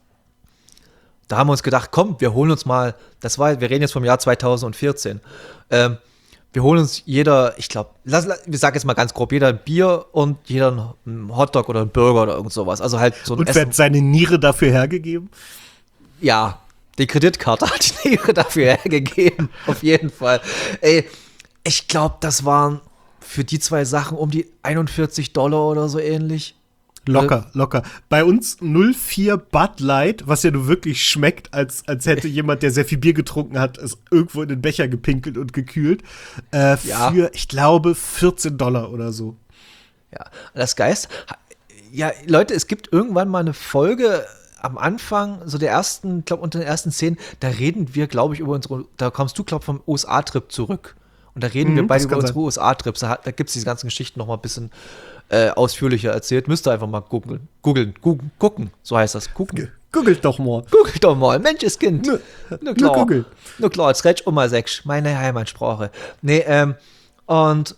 A: da haben wir uns gedacht, komm, wir holen uns mal, das war, wir reden jetzt vom Jahr zweitausendvierzehn. Ähm, wir holen uns jeder, ich glaube, wir sagen jetzt mal ganz grob, jeder ein Bier und jeder ein Hotdog oder ein Burger oder irgend sowas. Also halt so ein
B: Und wer
A: Essen.
B: hat seine Niere dafür hergegeben?
A: Ja, die Kreditkarte hat die Niere dafür hergegeben. Auf jeden Fall. Ey, ich glaube, das waren für die zwei Sachen um die einundvierzig Dollar oder so ähnlich.
B: Locker, locker. Bei uns null Komma vier Bud Light, was ja nur wirklich schmeckt, als, als hätte jemand, der sehr viel Bier getrunken hat, es irgendwo in den Becher gepinkelt und gekühlt. Äh,
A: Ja.
B: Für, ich glaube, vierzehn Dollar oder so.
A: Ja, das Geist. Ja, Leute, es gibt irgendwann mal eine Folge am Anfang, so der ersten, ich glaube, unter den ersten Szenen, da reden wir, glaube ich, über unsere, da kommst du, glaube ich, vom U S A-Trip zurück. Und da reden
B: Mhm,
A: wir beide
B: das
A: über
B: kann
A: unsere
B: sein.
A: U S A-Trips. Da, hat- da gibt es diese ganzen Geschichten noch mal ein bisschen äh, ausführlicher erzählt. Müsst ihr einfach mal googeln. Googeln, gucken, gucken, so heißt das. Gucken.
B: Googelt doch mal.
A: Google doch mal, Mensch, Kind.
B: Nö,
A: Na
B: nur
A: klar.
B: Google.
A: Na klar, jetzt redest du mal sechs. Meine Heimatsprache. Nee, ähm, und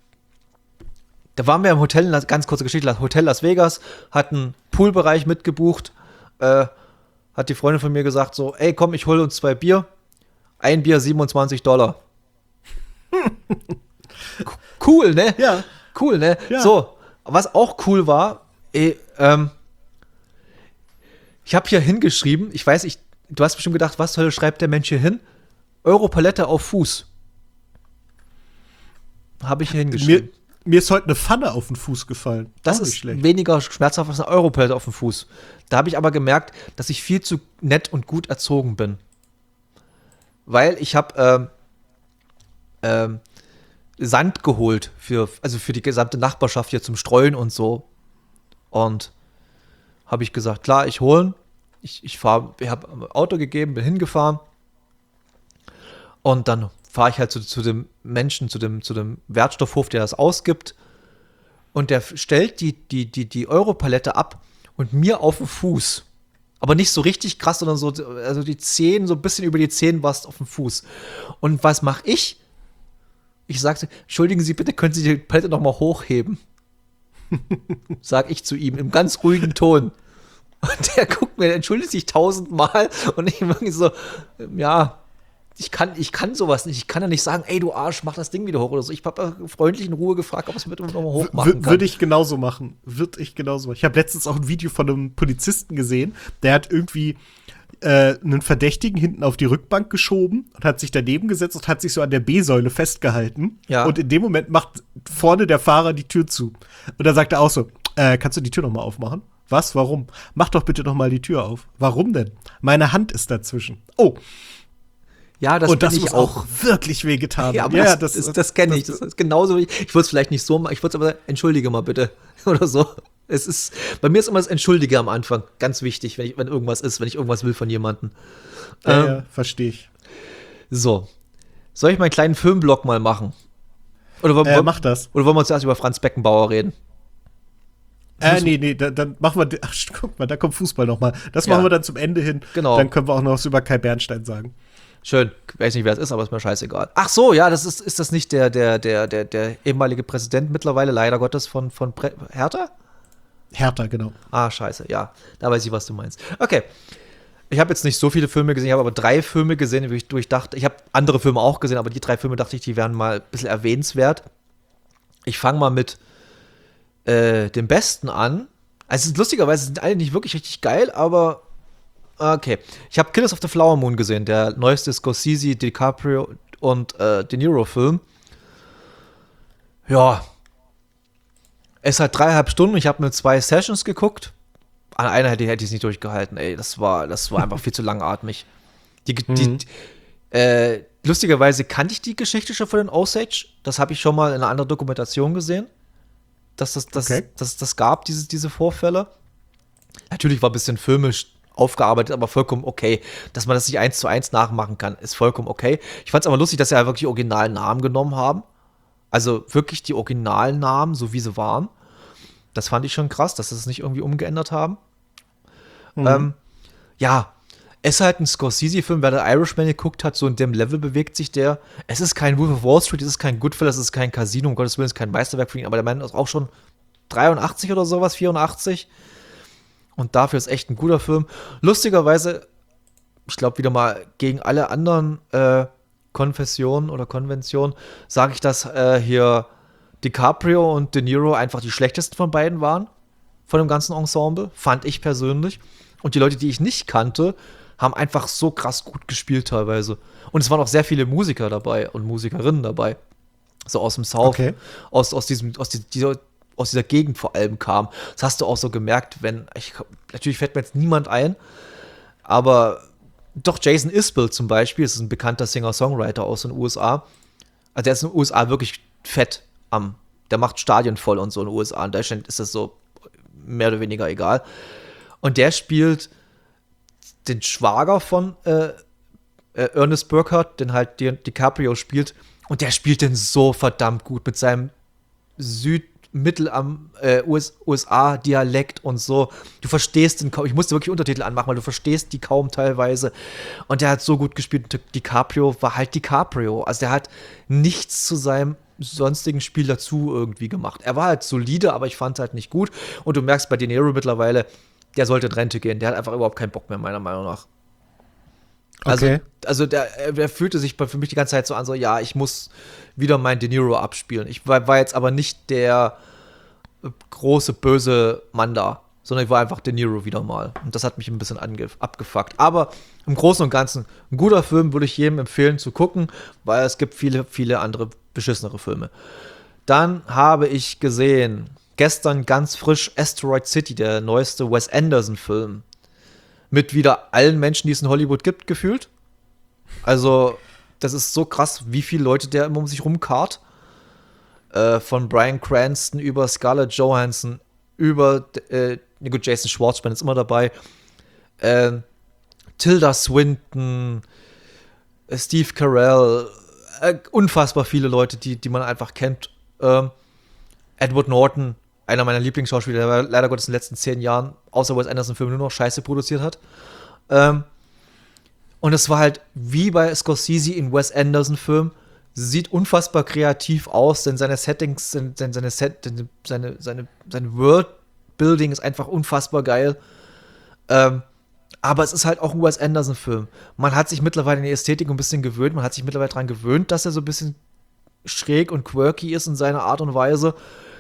A: da waren wir im Hotel, in Las- ganz kurze Geschichte, Hotel Las Vegas, hatten Poolbereich mitgebucht, äh, hat die Freundin von mir gesagt so, ey, komm, ich hole uns zwei Bier. Ein Bier siebenundzwanzig Dollar. C- cool, ne?
B: Ja.
A: Cool, ne?
B: Ja.
A: So, was auch cool war, eh, ähm, ich habe hier hingeschrieben, ich weiß, ich, du hast bestimmt gedacht, was zur Hölle schreibt der Mensch hier hin? Europalette auf Fuß. Habe ich hier
B: Mir,
A: hingeschrieben.
B: mir ist heute eine Pfanne auf den Fuß gefallen.
A: Das
B: Auch nicht
A: ist
B: schlecht.
A: weniger schmerzhaft als eine Europalette auf dem Fuß. Da habe ich aber gemerkt, dass ich viel zu nett und gut erzogen bin. Weil ich habe ähm, ähm, Sand geholt, für, also für die gesamte Nachbarschaft hier zum Streuen und so. Und habe ich gesagt, klar, ich holen. Ich, ich fahre, ich habe ein Auto gegeben, bin hingefahren. Und dann fahre ich halt zu, zu dem Menschen, zu dem, zu dem Wertstoffhof, der das ausgibt. Und der stellt die, die, die, die Europalette ab und mir auf den Fuß. Aber nicht so richtig krass, sondern so, also die Zehen, so ein bisschen über die Zehen war es auf dem Fuß. Und was mache ich? Ich sagte, entschuldigen Sie bitte, können Sie die Palette noch mal hochheben? Sag ich zu ihm im ganz ruhigen Ton. Und der guckt mir, entschuldigt sich tausendmal und ich irgendwie so, ja, ich kann, ich kann sowas nicht. Ich kann ja nicht sagen, ey, du Arsch, mach das Ding wieder hoch oder so. Ich habe freundlich in Ruhe gefragt, ob es bitte noch mal hoch machen
B: W-
A: kann.
B: Würde ich genauso machen. Würde ich genauso machen. Ich habe letztens auch ein Video von einem Polizisten gesehen, der hat irgendwie äh, einen Verdächtigen hinten auf die Rückbank geschoben und hat sich daneben gesetzt und hat sich so an der B-Säule festgehalten.
A: Ja.
B: Und in dem Moment macht vorne der Fahrer die Tür zu. Und dann sagt er auch so, äh, kannst du die Tür noch mal aufmachen? Was? Warum? Mach doch bitte noch mal die Tür auf. Warum denn? Meine Hand ist dazwischen. Oh,
A: Ja, das
B: und
A: bin
B: das
A: ich
B: muss
A: auch.
B: auch wirklich wehgetan
A: Ja,
B: haben.
A: aber das, das, das, kenne ich. Das ist genauso wie ich. Ich würde es vielleicht nicht so machen. Ich würde es aber, entschuldige mal bitte. Oder so. Es ist, bei mir ist immer das Entschuldige am Anfang ganz wichtig, wenn, ich, wenn irgendwas ist, wenn ich irgendwas will von jemandem.
B: Ja,
A: Ähm,
B: ja, verstehe ich.
A: So. Soll ich meinen kleinen Filmblock mal machen? Oder, wollen-
B: Äh, mach das.
A: oder wollen wir uns erst über Franz Beckenbauer reden?
B: Äh, nee, nee, dann, dann machen wir. Ach, guck mal, da kommt Fußball noch mal. Das
A: Ja.
B: machen wir dann zum Ende hin.
A: Genau.
B: Dann können wir auch noch was über Kai Bernstein sagen.
A: Schön. Ich weiß nicht, wer es ist, aber ist mir scheißegal. Ach so, ja, das ist, ist das nicht der, der, der, der, der ehemalige Präsident mittlerweile, leider Gottes, von, von Pre Hertha?
B: Hertha, genau.
A: Ah, scheiße, ja. Da weiß ich, was du meinst. Okay. Ich habe jetzt nicht so viele Filme gesehen, ich habe aber drei Filme gesehen, wo ich, wo ich dachte, ich habe andere Filme auch gesehen, aber die drei Filme dachte ich, die wären mal ein bisschen erwähnenswert. Ich fange mal mit äh, dem Besten an. Also lustigerweise sind alle nicht wirklich richtig geil, aber okay. Ich habe Killers of the Flower Moon gesehen, der neueste Scorsese, DiCaprio und äh, De Niro Film. Ja. Es hat dreieinhalb Stunden, ich habe mir zwei Sessions geguckt. An einer hätte, hätte ich es nicht durchgehalten, ey. Das war, das war einfach viel zu langatmig. Die, die,
B: Mhm.
A: die, äh, lustigerweise kannte ich die Geschichte schon von den Osage. Das habe ich schon mal in einer anderen Dokumentation gesehen. Dass das, das,
B: Okay.
A: das, das gab, diese, diese Vorfälle. Natürlich war ein bisschen filmisch aufgearbeitet, aber vollkommen okay. Dass man das nicht eins zu eins nachmachen kann, ist vollkommen okay. Ich fand es aber lustig, dass sie ja wirklich originalen Namen genommen haben. Also wirklich die originalen Namen, so wie sie waren. Das fand ich schon krass, dass sie es nicht irgendwie umgeändert haben.
B: Mhm.
A: Ähm, ja, es ist halt ein Scorsese-Film, wer der Irishman geguckt hat, so in dem Level bewegt sich der. Es ist kein Wolf of Wall Street, es ist kein Goodfellas, es ist kein Casino, um Gottes Willen, es ist kein Meisterwerk für ihn, aber der Mann ist auch schon dreiundachtzig oder sowas, vierundachtzig. Und dafür ist echt ein guter Film. Lustigerweise, ich glaube wieder mal gegen alle anderen äh, Konfessionen oder Konventionen, sage ich, dass äh, hier DiCaprio und De Niro einfach die schlechtesten von beiden waren. Von dem ganzen Ensemble, fand ich persönlich. Und die Leute, die ich nicht kannte, haben einfach so krass gut gespielt teilweise. Und es waren auch sehr viele Musiker dabei und Musikerinnen dabei. So aus dem South,
B: Okay.
A: aus, aus, diesem, aus, die, dieser, aus dieser Gegend vor allem kam. Das hast du auch so gemerkt, wenn, ich, natürlich fällt mir jetzt niemand ein, aber doch Jason Isbell zum Beispiel, das ist ein bekannter Singer-Songwriter aus den U S A. Also der ist in den U S A wirklich fett am, der macht Stadien voll und so in den U S A. In Deutschland ist das so mehr oder weniger egal. Und der spielt den Schwager von äh, äh, Ernest Burkhardt, den halt Di- DiCaprio spielt. Und der spielt den so verdammt gut mit seinem Südmittel am äh, U S A-Dialekt und so. Du verstehst den kaum. Ich musste wirklich Untertitel anmachen, weil du verstehst die kaum teilweise. Und der hat so gut gespielt. Und DiCaprio war halt DiCaprio. Also der hat nichts zu seinem sonstigen Spiel dazu irgendwie gemacht. Er war halt solide, aber ich fand es halt nicht gut. Und du merkst bei De Niro mittlerweile, der sollte in Rente gehen. Der hat einfach überhaupt keinen Bock mehr, meiner Meinung nach. Also,
B: Okay.
A: also der, der fühlte sich für mich die ganze Zeit so an, so, ja, ich muss wieder mein De Niro abspielen. Ich war, war jetzt aber nicht der äh, große, böse Mann da, sondern ich war einfach De Niro wieder mal. Und das hat mich ein bisschen ange abgefuckt. Aber im Großen und Ganzen ein guter Film, würde ich jedem empfehlen zu gucken, weil es gibt viele, viele andere beschissenere Filme. Dann habe ich gesehen, gestern ganz frisch Asteroid City, der neueste Wes Anderson-Film. Mit wieder allen Menschen, die es in Hollywood gibt, gefühlt. Also, das ist so krass, wie viele Leute der immer um sich rumkarrt. Äh, von Bryan Cranston über Scarlett Johansson, über, äh, gut, Jason Schwartzman ist immer dabei. Äh, Tilda Swinton, äh, Steve Carell, äh, unfassbar viele Leute, die, die man einfach kennt. Ähm, Edward Norton, einer meiner Lieblingsschauspieler, der leider Gottes in den letzten zehn Jahren, außer Wes Anderson-Filmen, nur noch Scheiße produziert hat. Ähm, und es war halt wie bei Scorsese in Wes Anderson-Filmen, sieht unfassbar kreativ aus, denn seine Settings, seine, seine, Set, seine, seine, seine World-Building ist einfach unfassbar geil. Ähm, aber es ist halt auch ein Wes Anderson-Film. Man hat sich mittlerweile in die Ästhetik ein bisschen gewöhnt, man hat sich mittlerweile daran gewöhnt, dass er so ein bisschen schräg und quirky ist in seiner Art und Weise.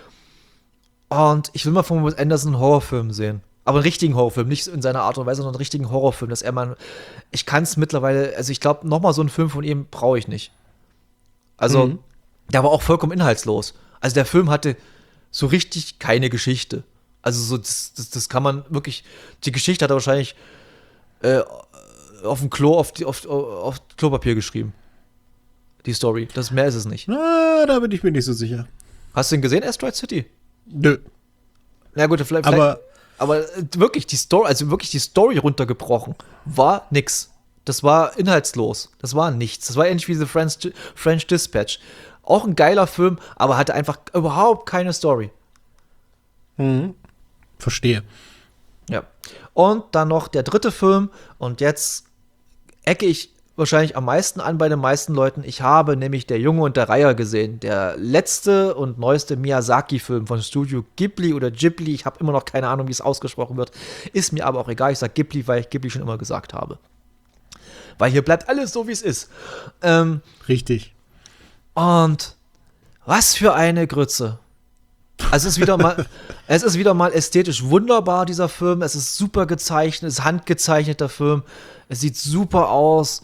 A: Und ich will mal von Wes Anderson einen Horrorfilm sehen. Aber einen richtigen Horrorfilm, nicht in seiner Art und Weise, sondern einen richtigen Horrorfilm, dass er mal, ich kann es mittlerweile, also ich glaube, nochmal so einen Film von ihm brauche ich nicht. Also,
B: Mhm.
A: der war auch vollkommen inhaltslos. Also der Film hatte so richtig keine Geschichte. Also so, das, das, das kann man wirklich, die Geschichte hat er wahrscheinlich äh, auf dem Klo, auf, die, auf, auf Klopapier geschrieben. Die Story. Das mehr ist es nicht.
B: Na, da bin ich mir nicht so sicher.
A: Hast du ihn gesehen, Asteroid City?
B: Nö.
A: Na gut, vielleicht,
B: Aber
A: aber, aber äh, wirklich, die Story, also wirklich die Story runtergebrochen, war nix. Das war inhaltslos. Das war nichts. Das war ähnlich wie The French, French Dispatch. Auch ein geiler Film, aber hatte einfach überhaupt keine Story.
B: Mhm. Verstehe.
A: Ja. Und dann noch der dritte Film. Und jetzt ecke ich wahrscheinlich am meisten an bei den meisten Leuten. Ich habe nämlich Der Junge und der Reiher gesehen. Der letzte und neueste Miyazaki-Film von Studio Ghibli oder Ghibli. Ich habe immer noch keine Ahnung, wie es ausgesprochen wird. Ist mir aber auch egal. Ich sage Ghibli, weil ich Ghibli schon immer gesagt habe. Weil hier bleibt alles so, wie es ist. Ähm,
B: Richtig.
A: Und was für eine Grütze. Also es ist wieder mal, es ist wieder mal ästhetisch wunderbar, dieser Film. Es ist super gezeichnet, es ist handgezeichneter Film. Es sieht super aus.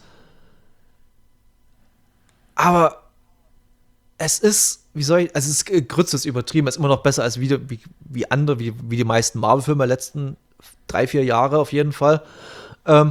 A: Aber es ist, wie soll ich, also es ist, Grütze ist übertrieben, es ist immer noch besser als wie, wie, wie andere, wie, wie die meisten Marvel-Filme der letzten drei, vier Jahre auf jeden Fall. Ähm,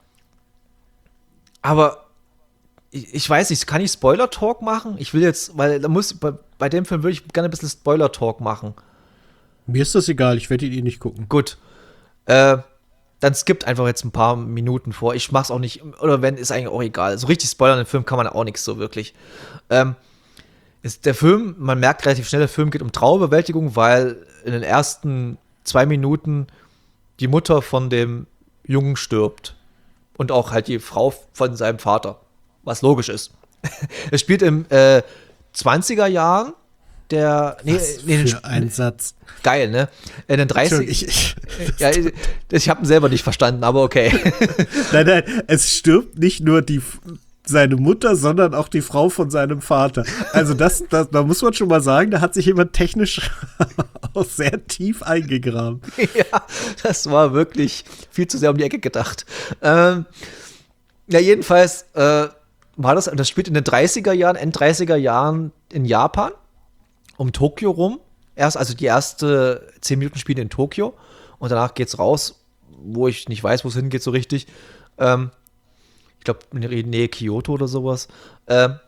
A: aber ich, ich weiß nicht, kann ich Spoiler-Talk machen? Ich will jetzt, weil da muss, bei, bei dem Film würde ich gerne ein bisschen Spoiler-Talk machen.
B: Mir ist das egal, ich werde ihn eh nicht gucken.
A: Gut. Äh, dann skippt einfach jetzt ein paar Minuten vor. Ich mach's auch nicht, oder wenn, ist eigentlich auch egal. So richtig spoilern im Film kann man auch nichts so wirklich. Ähm, ist der Film, man merkt relativ schnell, der Film geht um Trauerbewältigung, weil in den ersten zwei Minuten die Mutter von dem Jungen stirbt. Und auch halt die Frau von seinem Vater. Was logisch ist. Es spielt im äh, zwanziger Jahren der. Nee,
B: Was
A: nee,
B: für ein Satz.
A: Geil, ne? In den dreißig.
B: Ich, ich,
A: ja, ich, ich habe ihn selber nicht verstanden, aber okay.
B: Nein, nein, es stirbt nicht nur die, seine Mutter, sondern auch die Frau von seinem Vater. Also das, das, da muss man schon mal sagen, da hat sich jemand technisch auch sehr tief eingegraben.
A: Ja, das war wirklich viel zu sehr um die Ecke gedacht. Ähm, ja, jedenfalls äh, war das, das spielt in den dreißiger Jahren, End dreißiger Jahren in Japan, um Tokio rum. Erst, also die erste zehn Minuten spielen in Tokio und danach geht's raus, wo ich nicht weiß, wo es hingeht so richtig. Ähm, ich glaube, in der Nähe Kyoto oder sowas. Ähm,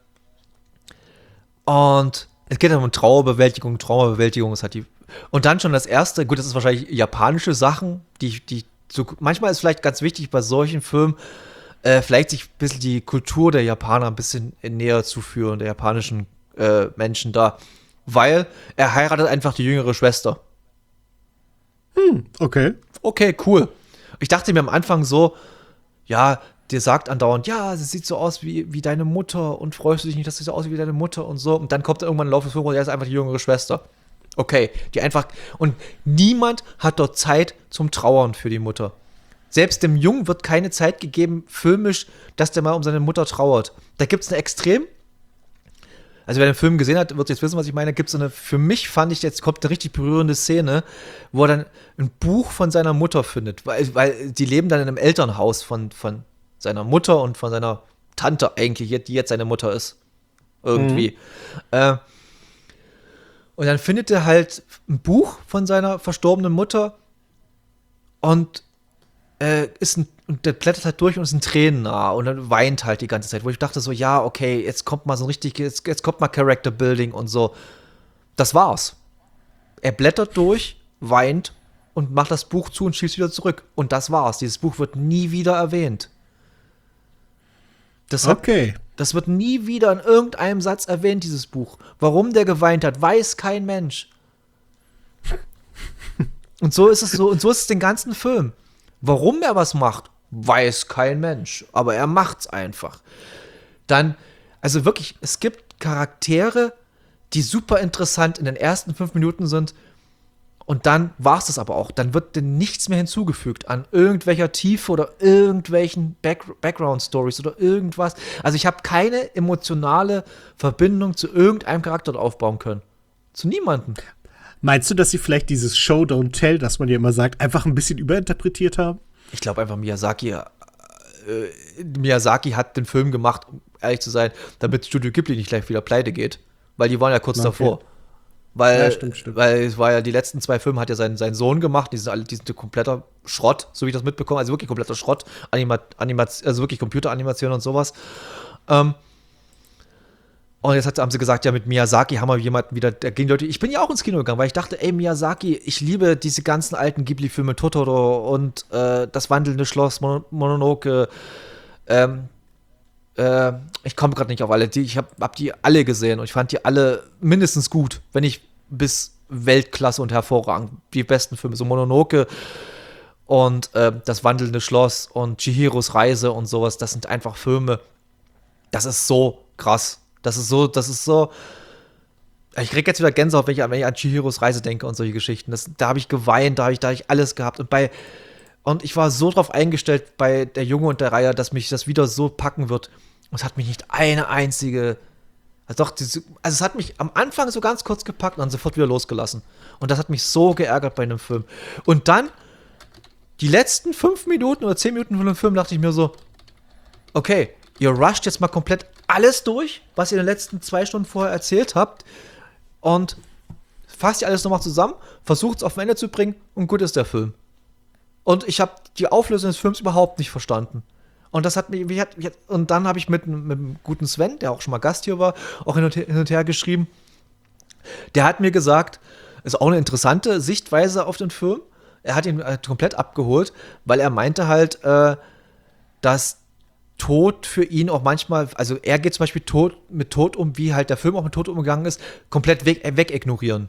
A: und es geht dann um Trauerbewältigung. Trauerbewältigung ist halt die. Und dann schon das erste, gut, das ist wahrscheinlich japanische Sachen, die, die so, manchmal ist vielleicht ganz wichtig bei solchen Filmen, äh, vielleicht sich ein bisschen die Kultur der Japaner ein bisschen näher zu führen, der japanischen äh, Menschen da. Weil er heiratet einfach die jüngere Schwester.
B: Hm, okay.
A: Okay, cool. Ich dachte mir am Anfang so, ja, der sagt andauernd, ja, sie sieht so aus wie, wie deine Mutter und freust du dich nicht, dass sie so aussieht wie deine Mutter und so. Und dann kommt er irgendwann im Laufe des Films und er ist einfach die jüngere Schwester. Okay, die einfach, und niemand hat dort Zeit zum Trauern für die Mutter. Selbst dem Jungen wird keine Zeit gegeben, filmisch, dass der mal um seine Mutter trauert. Da gibt es eine extrem, also wer den Film gesehen hat, wird jetzt wissen, was ich meine, gibt es eine, für mich fand ich, jetzt kommt eine richtig berührende Szene, wo er dann ein Buch von seiner Mutter findet, weil, weil die leben dann in einem Elternhaus von, von seiner Mutter und von seiner Tante eigentlich, die jetzt seine Mutter ist. Irgendwie. Mhm. Äh, und dann findet er halt ein Buch von seiner verstorbenen Mutter und äh, ist ein, und der blättert halt durch und ist in Tränen nah und dann weint halt die ganze Zeit, wo ich dachte so, ja, okay, jetzt kommt mal so ein richtig, jetzt, jetzt kommt mal Character Building und so. Das war's. Er blättert durch, weint und macht das Buch zu und schießt wieder zurück. Und das war's. Dieses Buch wird nie wieder erwähnt. Das hat,
B: okay.
A: Das wird nie wieder in irgendeinem Satz erwähnt, dieses Buch. Warum der geweint hat, weiß kein Mensch. Und so ist es so, und so ist es den ganzen Film. Warum er was macht, weiß kein Mensch. Aber er macht's einfach. Dann, also wirklich, es gibt Charaktere, die super interessant in den ersten fünf Minuten sind. Und dann war es das aber auch. Dann wird denn nichts mehr hinzugefügt an irgendwelcher Tiefe oder irgendwelchen Back- Background-Stories oder irgendwas. Also ich habe keine emotionale Verbindung zu irgendeinem Charakter aufbauen können. Zu niemandem.
B: Meinst du, dass sie vielleicht dieses Show, Don't Tell, das man ja immer sagt, einfach ein bisschen überinterpretiert haben?
A: Ich glaube einfach, Miyazaki, äh, Miyazaki hat den Film gemacht, um ehrlich zu sein, damit Studio Ghibli nicht gleich wieder pleite geht. Weil die waren ja kurz okay. davor. Weil,
B: ja, stimmt, stimmt.
A: weil es war ja, die letzten zwei Filme hat ja sein, sein Sohn gemacht, die sind alle, die sind kompletter Schrott, so wie ich das mitbekomme, also wirklich kompletter Schrott, Anima, Anima, also wirklich Computeranimation und sowas. Ähm, und jetzt hat, haben sie gesagt, ja, mit Miyazaki haben wir jemanden wieder, da gehen Leute, ich bin ja auch ins Kino gegangen, weil ich dachte, ey, Miyazaki, ich liebe diese ganzen alten Ghibli-Filme, Totoro und äh, Das wandelnde Schloss, Mon- Mononoke, ähm, äh, ich komme gerade nicht auf alle, die, ich habe hab die alle gesehen und ich fand die alle mindestens gut, wenn nicht bis Weltklasse und hervorragend. Die besten Filme, so Mononoke und äh, Das wandelnde Schloss und Chihiros Reise und sowas, das sind einfach Filme, das ist so krass. Das ist so, das ist so. Ich krieg jetzt wieder Gänsehaut, wenn ich, wenn ich an Chihiros Reise denke und solche Geschichten. Das, da habe ich geweint, da habe ich, da hab ich alles gehabt. Und bei und ich war so drauf eingestellt bei der Junge und der Reihe, dass mich das wieder so packen wird. Und es hat mich nicht eine einzige. Also, doch, diese, also es hat mich am Anfang so ganz kurz gepackt und dann sofort wieder losgelassen. Und das hat mich so geärgert bei einem Film. Und dann, die letzten fünf Minuten oder zehn Minuten von dem Film, dachte ich mir so, okay, ihr rusht jetzt mal komplett alles durch, was ihr in den letzten zwei Stunden vorher erzählt habt. Und fasst ihr alles nochmal zusammen, versucht es auf ein Ende zu bringen und gut ist der Film. Und ich habe die Auflösung des Films überhaupt nicht verstanden. Und das hat mich, wie hat, und dann habe ich mit, mit dem guten Sven, der auch schon mal Gast hier war, auch hin und, her, hin und her geschrieben. Der hat mir gesagt, ist auch eine interessante Sichtweise auf den Film. Er hat ihn komplett abgeholt, weil er meinte halt, äh, dass Tod für ihn auch manchmal, also er geht zum Beispiel Tod, mit Tod um, wie halt der Film auch mit Tod umgegangen ist, komplett weg, weg ignorieren.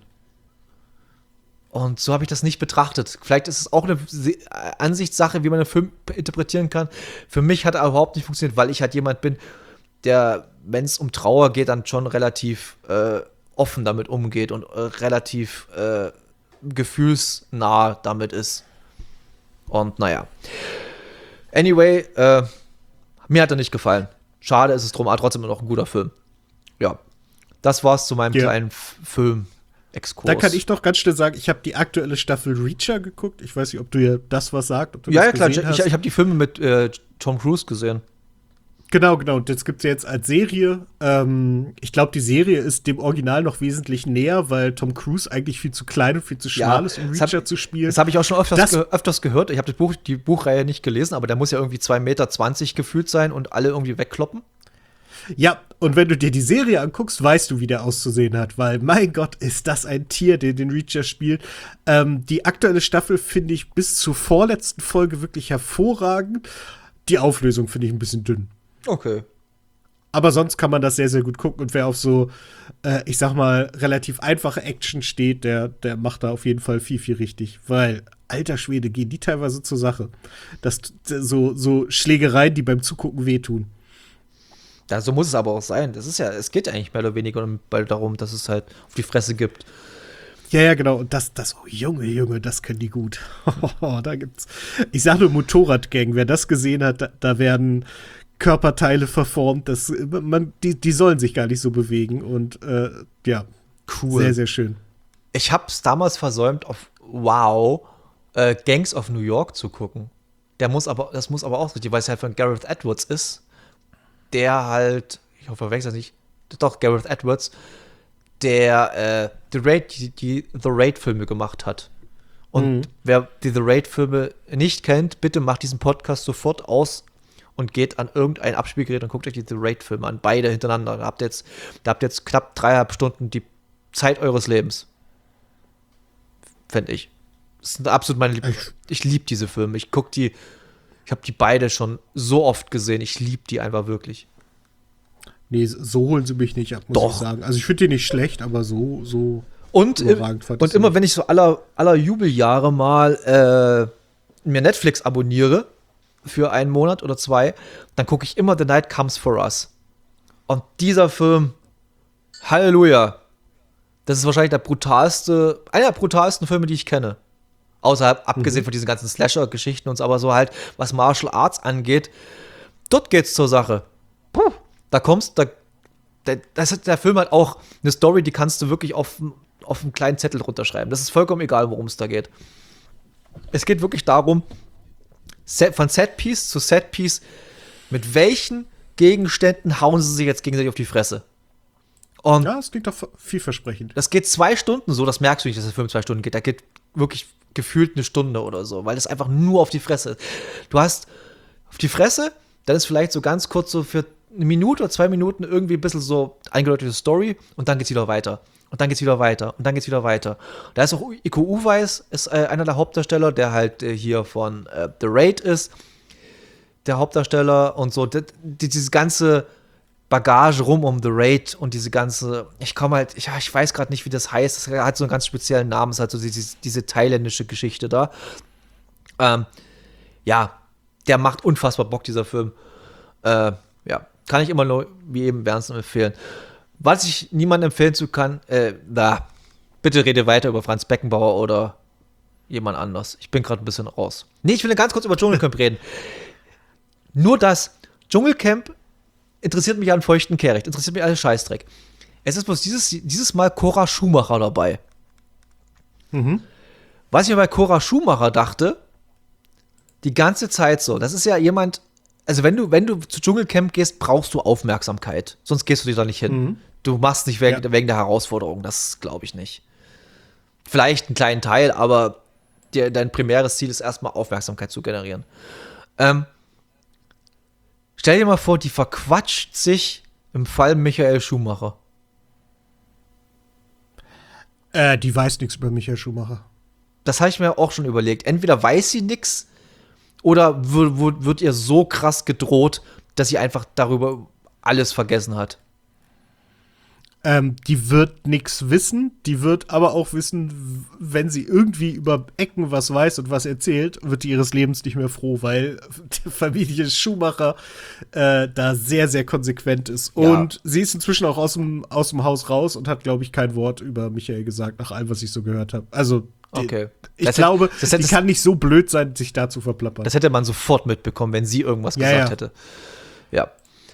A: Und so habe ich das nicht betrachtet. Vielleicht ist es auch eine Ansichtssache, wie man einen Film interpretieren kann. Für mich hat er überhaupt nicht funktioniert, weil ich halt jemand bin, der, wenn es um Trauer geht, dann schon relativ äh, offen damit umgeht und äh, relativ äh, gefühlsnah damit ist. Und naja. Anyway, äh, mir hat er nicht gefallen. Schade ist es drum, aber trotzdem noch ein guter Film. Ja, das war's zu meinem ja. kleinen F- Film. Exkurs.
B: Da kann ich doch ganz schnell sagen, ich habe die aktuelle Staffel Reacher geguckt. Ich weiß nicht, ob du ja das was sagst. Ob du
A: ja,
B: das
A: ja, klar. Ich,
B: hast.
A: ich, ich habe die Filme mit äh, Tom Cruise gesehen.
B: Genau, genau. Und das gibt es ja jetzt als Serie. Ähm, ich glaube, die Serie ist dem Original noch wesentlich näher, weil Tom Cruise eigentlich viel zu klein und viel zu schmal ja, ist, um Reacher hab, zu spielen.
A: Das habe ich auch schon öfters, ge- öfters gehört. Ich habe das Buch, die Buchreihe nicht gelesen, aber der muss ja irgendwie zwei Meter zwanzig gefühlt sein und alle irgendwie wegkloppen.
B: Ja, und wenn du dir die Serie anguckst, weißt du, wie der auszusehen hat, weil, mein Gott, ist das ein Tier, der den Reacher spielt. Ähm, die aktuelle Staffel finde ich bis zur vorletzten Folge wirklich hervorragend. Die Auflösung finde ich ein bisschen dünn.
A: Okay.
B: Aber sonst kann man das sehr, sehr gut gucken. Und wer auf so, äh, ich sag mal, relativ einfache Action steht, der, der macht da auf jeden Fall viel, viel richtig. Weil, alter Schwede, gehen die teilweise zur Sache. Das, so, so Schlägereien, die beim Zugucken wehtun.
A: Ja, so muss es aber auch sein. Das ist ja, es geht ja eigentlich mehr oder weniger bald darum, dass es halt auf die Fresse gibt.
B: Ja, ja, genau. Und das, das, oh Junge, Junge, das können die gut. Da gibt's, ich sag nur Motorradgang. Wer das gesehen hat, da, da werden Körperteile verformt. Das, man, die, die sollen sich gar nicht so bewegen. Und äh, ja, cool. Sehr, sehr schön.
A: Ich hab's damals versäumt, auf Wow äh, Gangs of New York zu gucken. Der muss aber, das muss aber auch richtig, weil es halt von Gareth Edwards ist. Der halt, ich hoffe, verwechsel das nicht, doch, Gareth Edwards, der äh, The Raid, die, die The Raid-Filme gemacht hat. Und mhm. wer die The Raid-Filme nicht kennt, bitte macht diesen Podcast sofort aus und geht an irgendein Abspielgerät und guckt euch die The Raid-Filme an. Beide hintereinander. Da habt ihr jetzt, da habt ihr jetzt knapp dreieinhalb Stunden die Zeit eures Lebens. Fände ich. Das sind absolut meine Lieb- Ich, ich liebe diese Filme. Ich gucke die. Ich habe die beide schon so oft gesehen. Ich liebe die einfach wirklich.
B: Nee, so holen sie mich nicht ab, muss
A: Doch.
B: ich sagen. Also ich finde die nicht schlecht, aber so, so
A: und, überragend fand und immer, nicht. Wenn ich so aller, aller Jubeljahre mal äh, mir Netflix abonniere für einen Monat oder zwei, dann gucke ich immer The Night Comes For Us. Und dieser Film, Halleluja, das ist wahrscheinlich der brutalste, einer der brutalsten Filme, die ich kenne. Außerhalb, abgesehen mhm. von diesen ganzen Slasher-Geschichten und so, aber so halt, was Martial Arts angeht, dort geht's zur Sache. Puh, da kommst, da, der, das hat, der Film hat auch eine Story, die kannst du wirklich auf, auf einen kleinen Zettel runterschreiben. Das ist vollkommen egal, worum es da geht. Es geht wirklich darum, Set, von Setpiece zu Setpiece, mit welchen Gegenständen hauen sie sich jetzt gegenseitig auf die Fresse. Und
B: ja, das klingt doch vielversprechend.
A: Das geht zwei Stunden so, das merkst du nicht, dass der Film zwei Stunden geht. Da geht wirklich gefühlt eine Stunde oder so, weil das einfach nur auf die Fresse ist. Du hast auf die Fresse, dann ist vielleicht so ganz kurz so für eine Minute oder zwei Minuten irgendwie ein bisschen so eingeläutete Story und dann geht's wieder weiter. Und dann geht's wieder weiter. Und dann geht's wieder weiter. Da ist auch Iko Uweis, ist äh, einer der Hauptdarsteller, der halt äh, hier von äh, The Raid ist. der Hauptdarsteller und so, die, die, diese ganze Bagage rum um The Raid und diese ganze, ich komme halt, ich, ich weiß gerade nicht, wie das heißt, es hat so einen ganz speziellen Namen, es hat so diese, diese thailändische Geschichte da. Ähm, ja, der macht unfassbar Bock, dieser Film. Äh, ja, kann ich immer nur, wie eben wärmstens empfehlen. Was ich niemandem empfehlen zu kann, äh, da, bitte rede weiter über Franz Beckenbauer oder jemand anders. Ich bin gerade ein bisschen raus. Nee, ich will ganz kurz über Dschungelcamp reden. Nur das Dschungelcamp interessiert mich an feuchten Kehricht, interessiert mich alles Scheißdreck. Es ist bloß dieses, dieses Mal Cora Schumacher dabei.
B: Mhm.
A: Was ich mir bei Cora Schumacher dachte, die ganze Zeit so, das ist ja jemand, also wenn du, wenn du zu Dschungelcamp gehst, brauchst du Aufmerksamkeit. Sonst gehst du dir da nicht hin.
B: Mhm.
A: Du machst nicht wegen,
B: Ja.
A: wegen der Herausforderung, das glaube ich nicht. Vielleicht einen kleinen Teil, aber dir, dein primäres Ziel ist erstmal Aufmerksamkeit zu generieren. Ähm, stell dir mal vor, die verquatscht sich im Fall Michael Schumacher.
B: Äh, die weiß nichts über Michael Schumacher.
A: Das habe ich mir auch schon überlegt. Entweder weiß sie nix oder w- w- wird ihr so krass gedroht, dass sie einfach darüber alles vergessen hat.
B: Ähm, die wird nichts wissen, die wird aber auch wissen, w- wenn sie irgendwie über Ecken was weiß und was erzählt, wird die ihres Lebens nicht mehr froh, weil die Familie Schumacher äh, da sehr, sehr konsequent ist.
A: Ja.
B: Und sie ist inzwischen auch aus dem, aus dem Haus raus und hat, glaube ich, kein Wort über Michael gesagt, nach allem, was ich so gehört habe. Also, die,
A: Okay.
B: ich
A: Das
B: glaube,
A: hätte- das hätte-
B: die kann nicht so blöd sein, sich da zu verplappern.
A: Das hätte man sofort mitbekommen, wenn sie irgendwas
B: Ja,
A: gesagt
B: ja.
A: hätte. Ja.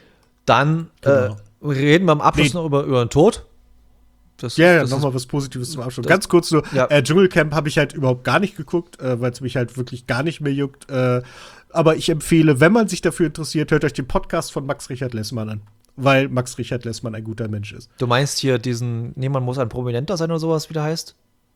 A: Dann
B: Genau.
A: äh, reden wir am Abschluss
B: Nee.
A: noch über, über den Tod. Das,
B: Ja, ja,
A: das
B: nochmal
A: ist,
B: was Positives zum Abschluss.
A: das-
B: Ganz kurz nur,
A: ja.
B: äh, Dschungelcamp habe ich halt überhaupt gar nicht geguckt, äh, weil es mich halt wirklich gar nicht mehr juckt. Äh, aber ich empfehle, wenn man sich dafür interessiert, hört euch den Podcast von Max Richard Lessmann an. Weil Max Richard Lessmann ein guter Mensch ist.
A: Du meinst hier diesen, niemand muss ein Prominenter sein oder sowas, wie der heißt?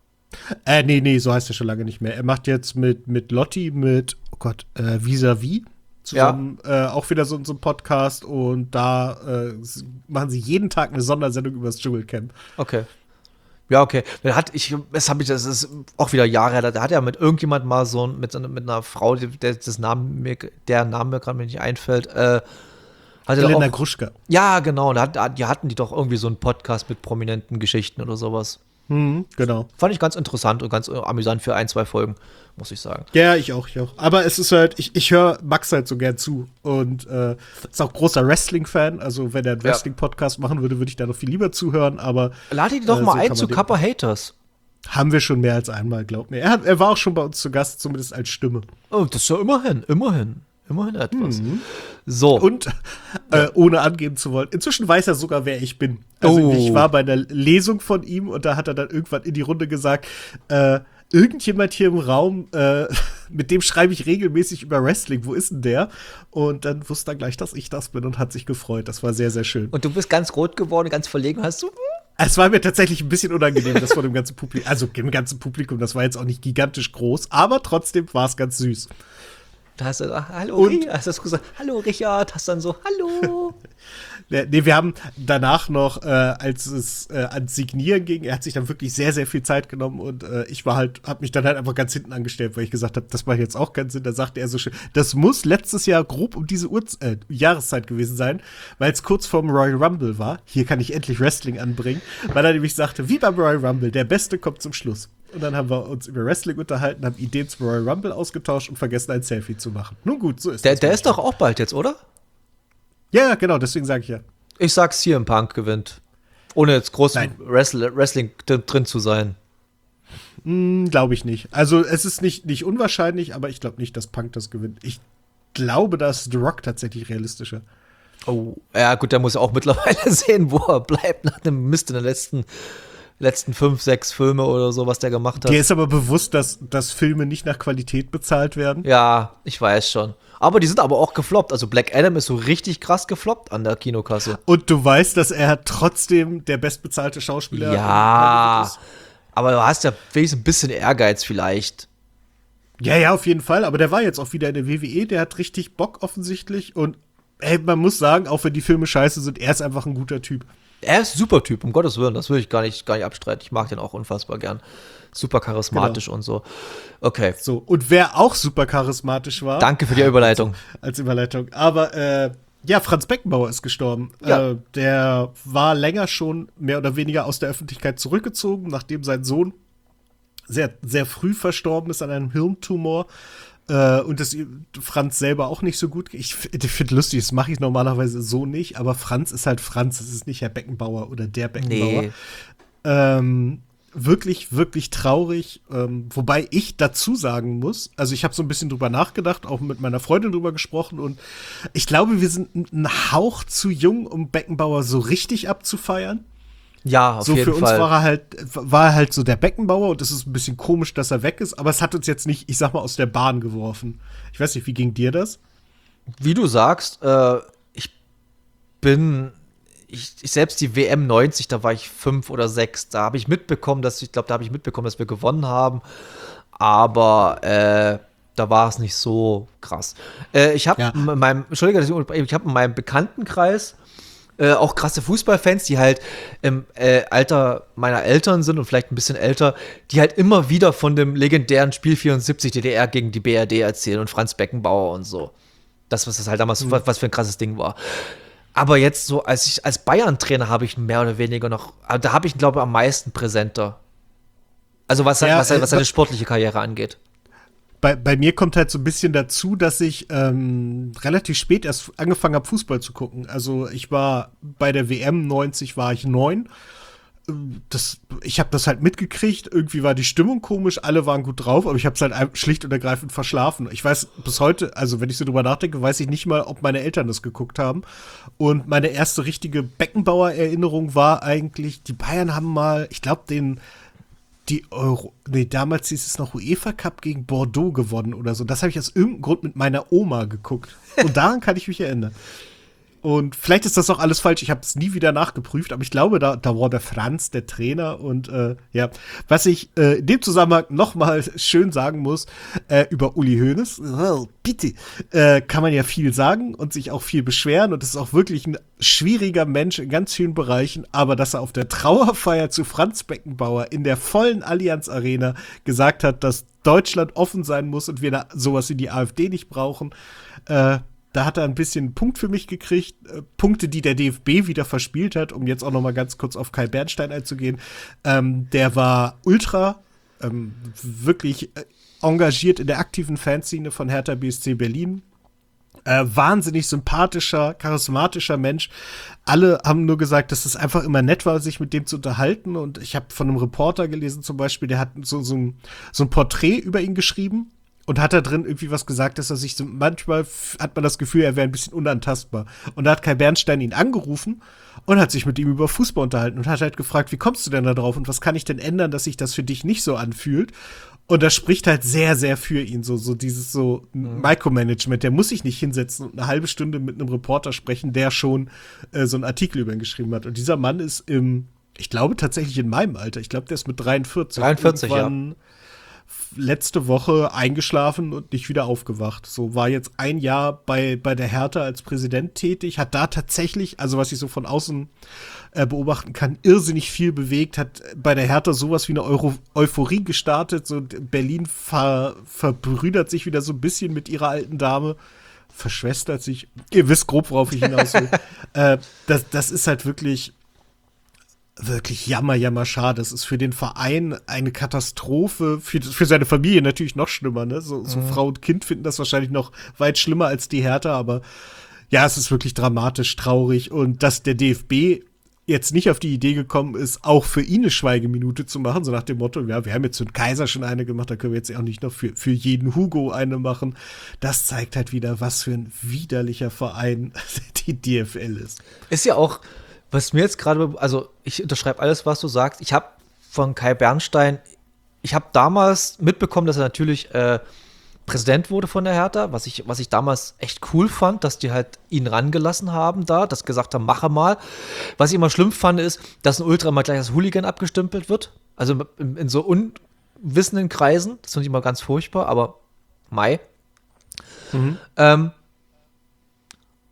B: Äh, nee, nee, so heißt er schon lange nicht mehr. Er macht jetzt mit, mit Lotti, mit, oh Gott, äh, Vis-a-vis zusammen äh, auch wieder so, so einen Podcast und da äh, s- machen sie jeden Tag eine Sondersendung über das Dschungelcamp.
A: Okay. Ja, okay. Der hat, ich, das habe ich, das ist auch wieder Jahre her, da hat er mit irgendjemand mal so, ein- mit, so einer- mit einer Frau, die- der, das Namen mir, der Name mir gerade nicht einfällt, äh, hat er
B: Elena
A: auch,
B: Gruschka.
A: ja, genau, da, hat- die hatten die doch irgendwie so einen Podcast mit prominenten Geschichten oder sowas.
B: Mhm, genau.
A: Fand ich ganz interessant und ganz äh, amüsant für ein, zwei Folgen, muss ich sagen.
B: Ja, ich auch, ich auch. Aber es ist halt, ich, ich höre Max halt so gern zu. Und äh, ist auch großer Wrestling-Fan. Also, wenn er einen
A: Ja.
B: Wrestling-Podcast machen würde, würde ich da noch viel lieber zuhören. Aber
A: Lade die doch
B: Äh,
A: mal
B: so
A: ein
B: kann
A: zu
B: man den-
A: Kappa Haters.
B: haben wir schon mehr als einmal, glaub mir. Er, hat, er war auch schon bei uns zu Gast, zumindest als Stimme.
A: Oh, das ist ja immerhin, immerhin. Immerhin etwas. So.
B: Und äh, ohne angeben zu wollen, inzwischen weiß er sogar, wer ich bin. Also
A: Oh.
B: ich war bei einer Lesung von ihm und da hat er dann irgendwann in die Runde gesagt, äh, irgendjemand hier im Raum, äh, mit dem schreibe ich regelmäßig über Wrestling, wo ist denn der? Und dann wusste er gleich, dass ich das bin und hat sich gefreut. Das war sehr, sehr schön.
A: Und du bist ganz rot geworden, ganz verlegen, hast du?
B: Es war mir tatsächlich ein bisschen unangenehm, das vor dem ganzen Publikum, also im ganzen Publikum, das war jetzt auch nicht gigantisch groß, aber trotzdem war es ganz süß.
A: Da hast du gesagt, hallo,
B: Und-
A: Ri- hast du gesagt, hallo Richard, hast dann so, hallo.
B: Nee, nee, wir haben danach noch, äh, als es äh, ans Signieren ging, er hat sich dann wirklich sehr, sehr viel Zeit genommen und äh, ich war halt, hab mich dann halt einfach ganz hinten angestellt, weil ich gesagt habe, das macht jetzt auch keinen Sinn. Da sagte er so schön, das muss letztes Jahr grob um diese Uhr, äh, Jahreszeit gewesen sein, weil es kurz vorm Royal Rumble war. Hier kann ich endlich Wrestling anbringen, weil er nämlich sagte, wie beim Royal Rumble, der Beste kommt zum Schluss. Und dann haben wir uns über Wrestling unterhalten, haben Ideen zum Royal Rumble ausgetauscht und vergessen, ein Selfie zu machen. Nun gut, so ist
A: Der,
B: das.
A: der ist doch auch bald jetzt, oder?
B: Ja, ja, genau, deswegen sage ich ja.
A: Ich sag's hier im Punk gewinnt. Ohne jetzt groß
B: Nein.
A: Wrestle, Wrestling drin drin zu sein.
B: Hm, glaube ich nicht. Also es ist nicht, nicht unwahrscheinlich, aber ich glaube nicht, dass Punk das gewinnt. Ich glaube, dass The Rock tatsächlich realistischer.
A: Oh, ja gut, der muss ja auch mittlerweile sehen, wo er bleibt nach dem Mist in den letzten, letzten fünf, sechs Filme oder so, was der gemacht hat.
B: Dir ist aber bewusst, dass, dass Filme nicht nach Qualität bezahlt werden.
A: Ja, ich weiß schon. Aber die sind aber auch gefloppt. Also Black Adam ist so richtig krass gefloppt an der Kinokasse.
B: Und du weißt, dass er trotzdem der bestbezahlte Schauspieler
A: Ja,
B: ist.
A: aber du hast ja wenigstens ein bisschen Ehrgeiz vielleicht.
B: Ja, ja, auf jeden Fall. Aber der war jetzt auch wieder in der W W E. Der hat richtig Bock offensichtlich. Und ey, man muss sagen, auch wenn die Filme scheiße sind, er ist einfach ein guter Typ.
A: Er ist ein super Typ, um Gottes Willen, das will ich gar nicht, gar nicht abstreiten. Ich mag den auch unfassbar gern. Super charismatisch genau. und so. Okay.
B: So, und wer auch super charismatisch war.
A: Danke für die Überleitung.
B: Als, als Überleitung. Aber, äh, ja, Franz Beckenbauer ist gestorben.
A: Ja.
B: Äh, der war länger schon mehr oder weniger aus der Öffentlichkeit zurückgezogen, nachdem sein Sohn sehr, sehr früh verstorben ist an einem Hirntumor. Äh, und das Franz selber auch nicht so gut. Ich, ich finde lustig, das mache ich normalerweise so nicht, aber Franz ist halt Franz, das ist nicht Herr Beckenbauer oder der Beckenbauer.
A: Nee.
B: Ähm, wirklich, wirklich traurig. Ähm, wobei ich dazu sagen muss, also ich habe so ein bisschen drüber nachgedacht, auch mit meiner Freundin drüber gesprochen und ich glaube, wir sind ein Hauch zu jung, um Beckenbauer so richtig abzufeiern.
A: Ja, auf
B: so
A: jeden
B: für uns
A: Fall.
B: war er halt war er halt so der Beckenbauer und es ist ein bisschen komisch, dass er weg ist, aber es hat uns jetzt nicht, ich sag mal, aus der Bahn geworfen. Ich weiß nicht, wie ging dir das?
A: Wie du sagst, äh, ich bin ich, ich selbst die W M neunzig, da war ich fünf oder sechs, da habe ich mitbekommen, dass ich glaube, da habe ich mitbekommen, dass wir gewonnen haben, aber äh, da war es nicht so krass. Äh, ich habe
B: Ja.
A: in meinem Entschuldigung, ich habe in meinem Bekanntenkreis Äh, auch krasse Fußballfans, die halt im äh, Alter meiner Eltern sind und vielleicht ein bisschen älter, die halt immer wieder von dem legendären Spiel vierundsiebzig D D R gegen die B R D erzählen und Franz Beckenbauer und so. Das, was das halt damals, mhm. was, was für ein krasses Ding war. Aber jetzt so, als ich als Bayern-Trainer habe ich mehr oder weniger noch, da habe ich ihn, glaube ich, am meisten präsenter. Also was,
B: Ja,
A: was, was, was seine
B: äh,
A: sportliche Karriere angeht.
B: Bei, bei mir kommt halt so ein bisschen dazu, dass ich ähm, relativ spät erst angefangen habe, Fußball zu gucken. Also ich war bei der W M neunzig war ich neun. Das, ich habe das halt mitgekriegt. Irgendwie war die Stimmung komisch, alle waren gut drauf, aber ich habe es halt schlicht und ergreifend verschlafen. Ich weiß bis heute, also wenn ich so drüber nachdenke, weiß ich nicht mal, ob meine Eltern das geguckt haben. Und meine erste richtige Beckenbauer-Erinnerung war eigentlich, die Bayern haben mal, ich glaube, den die Euro, nee, damals hieß es noch UEFA Cup gegen Bordeaux gewonnen oder so. Das habe ich aus irgendeinem Grund mit meiner Oma geguckt. Und daran kann ich mich erinnern. Und vielleicht ist das auch alles falsch. Ich habe es nie wieder nachgeprüft, aber ich glaube, da, da war der Franz der Trainer. Und äh, ja, was ich äh, in dem Zusammenhang noch mal schön sagen muss, äh, über Uli Hoeneß, oh, bitte, äh, kann man ja viel sagen und sich auch viel beschweren. Und es ist auch wirklich ein schwieriger Mensch in ganz vielen Bereichen. Aber dass er auf der Trauerfeier zu Franz Beckenbauer in der vollen Allianz Arena gesagt hat, dass Deutschland offen sein muss und wir da sowas wie die AfD nicht brauchen, äh, da hat er ein bisschen einen Punkt für mich gekriegt. Äh, Punkte, die der D F B wieder verspielt hat, um jetzt auch noch mal ganz kurz auf Kai Bernstein einzugehen. Ähm, der war ultra, ähm, wirklich äh, engagiert in der aktiven Fanszene von Hertha B S C Berlin. Äh, wahnsinnig sympathischer, charismatischer Mensch. Alle haben nur gesagt, dass es einfach immer nett war, sich mit dem zu unterhalten. Und ich habe von einem Reporter gelesen zum Beispiel, der hat so, so, ein, so ein Porträt über ihn geschrieben. Und hat da drin irgendwie was gesagt, dass er sich so, manchmal f- hat man das Gefühl, er wäre ein bisschen unantastbar. Und da hat Kai Bernstein ihn angerufen und hat sich mit ihm über Fußball unterhalten und hat halt gefragt, wie kommst du denn da drauf und was kann ich denn ändern, dass sich das für dich nicht so anfühlt? Und das spricht halt sehr, sehr für ihn, so, so dieses so mhm. Micromanagement. Der muss sich nicht hinsetzen und eine halbe Stunde mit einem Reporter sprechen, der schon äh, so einen Artikel über ihn geschrieben hat. Und dieser Mann ist im, ich glaube tatsächlich in meinem Alter, ich glaube, der ist mit dreiundvierzig.
A: dreiundvierzig, ja.
B: Letzte Woche eingeschlafen und nicht wieder aufgewacht. So war jetzt ein Jahr bei, bei der Hertha als Präsident tätig, hat da tatsächlich, also was ich so von außen äh, beobachten kann, irrsinnig viel bewegt, hat bei der Hertha sowas wie eine Euro- Euphorie gestartet. So Berlin ver, verbrüdert sich wieder so ein bisschen mit ihrer alten Dame, verschwestert sich. Ihr wisst grob, worauf ich hinaus will. äh, das, das ist halt wirklich Wirklich jammer, jammer schade. Das ist für den Verein eine Katastrophe. Für, für seine Familie natürlich noch schlimmer, ne? So, so mhm. Frau und Kind finden das wahrscheinlich noch weit schlimmer als die Hertha, aber ja, es ist wirklich dramatisch, traurig. Und dass der D F B jetzt nicht auf die Idee gekommen ist, auch für ihn eine Schweigeminute zu machen, so nach dem Motto, ja, wir haben jetzt für den Kaiser schon eine gemacht, da können wir jetzt auch nicht noch für, für jeden Hugo eine machen. Das zeigt halt wieder, was für ein widerlicher Verein die D F L ist.
A: Ist ja auch Was mir jetzt gerade, also ich unterschreibe alles, was du sagst. Ich habe von Kai Bernstein, ich habe damals mitbekommen, dass er natürlich äh, Präsident wurde von der Hertha, was ich, was ich damals echt cool fand, dass die halt ihn rangelassen haben da, dass gesagt haben, mache mal. Was ich immer schlimm fand, ist, dass ein Ultra mal gleich als Hooligan abgestempelt wird. Also in, in so unwissenden Kreisen. Das finde ich immer ganz furchtbar, aber Mai. Mhm. Ähm,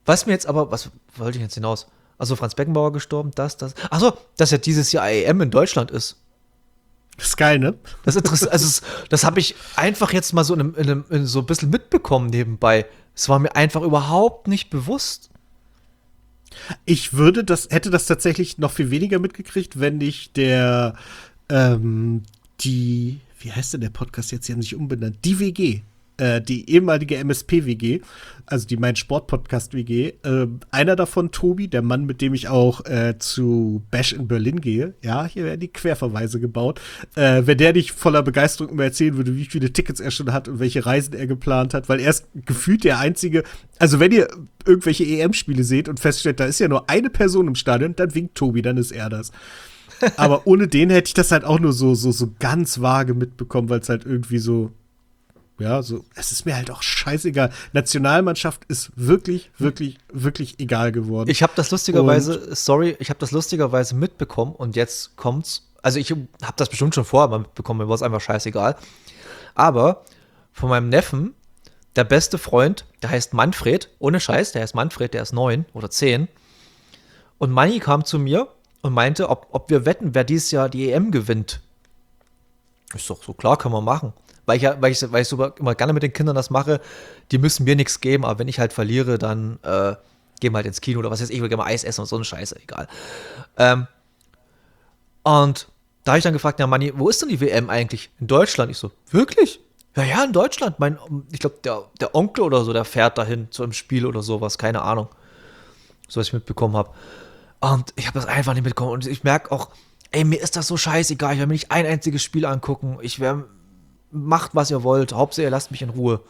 A: Was mir jetzt aber, was wollte ich jetzt hinaus? Also Franz Beckenbauer gestorben, das, das. Achso, dass ja dieses Jahr E M in Deutschland ist.
B: Das ist geil, ne?
A: Das interessiert, also es, das habe ich einfach jetzt mal so in, einem, in, einem, in so ein bisschen mitbekommen nebenbei. Es war mir einfach überhaupt nicht bewusst.
B: Ich würde das, hätte das tatsächlich noch viel weniger mitgekriegt, wenn nicht der, ähm, die, wie heißt denn der Podcast jetzt? Die haben sich umbenannt. Die W G, äh, die ehemalige M S P W G, also die Mein Sport-Podcast W G. Äh, einer davon, Tobi, der Mann, mit dem ich auch äh, zu Bash in Berlin gehe. Ja, hier werden die Querverweise gebaut. Äh, wenn der nicht voller Begeisterung immer erzählen würde, wie viele Tickets er schon hat und welche Reisen er geplant hat, weil er ist gefühlt der einzige. Also wenn ihr irgendwelche E M-Spiele seht und feststellt, da ist ja nur eine Person im Stadion, dann winkt Tobi, dann ist er das. Aber ohne den hätte ich das halt auch nur so, so, so ganz vage mitbekommen, weil es halt irgendwie so, ja, so, es ist mir halt auch scheißegal. Nationalmannschaft ist wirklich, wirklich, wirklich egal geworden.
A: Ich habe das lustigerweise, und, sorry, ich habe das lustigerweise mitbekommen und jetzt kommt's. Also ich habe das bestimmt schon vorher mal mitbekommen, mir war es einfach scheißegal. Aber von meinem Neffen, der beste Freund, der heißt Manfred, ohne Scheiß, der heißt Manfred, der ist neun oder zehn. Und Manni kam zu mir und meinte, ob, ob wir wetten, wer dieses Jahr die E M gewinnt. Ist doch so klar, kann man machen. Weil ich, ja, weil ich, weil ich so immer gerne mit den Kindern das mache, die müssen mir nichts geben, aber wenn ich halt verliere, dann äh, gehen wir halt ins Kino oder was weiß ich, ich will gerne mal Eis essen und so eine Scheiße, egal. Ähm, und da habe ich dann gefragt, ja Manni, wo ist denn die W M eigentlich? In Deutschland? Ich so, wirklich? Ja, ja, in Deutschland. Mein, ich glaube, der, der Onkel oder so, der fährt dahin zu einem Spiel oder sowas, keine Ahnung. So, was ich mitbekommen habe. Und ich habe das einfach nicht mitbekommen. Und ich merke auch, ey, mir ist das so scheißegal. Ich werde mir nicht ein einziges Spiel angucken. Ich werde, macht, was ihr wollt. Hauptsache, ihr lasst mich in Ruhe.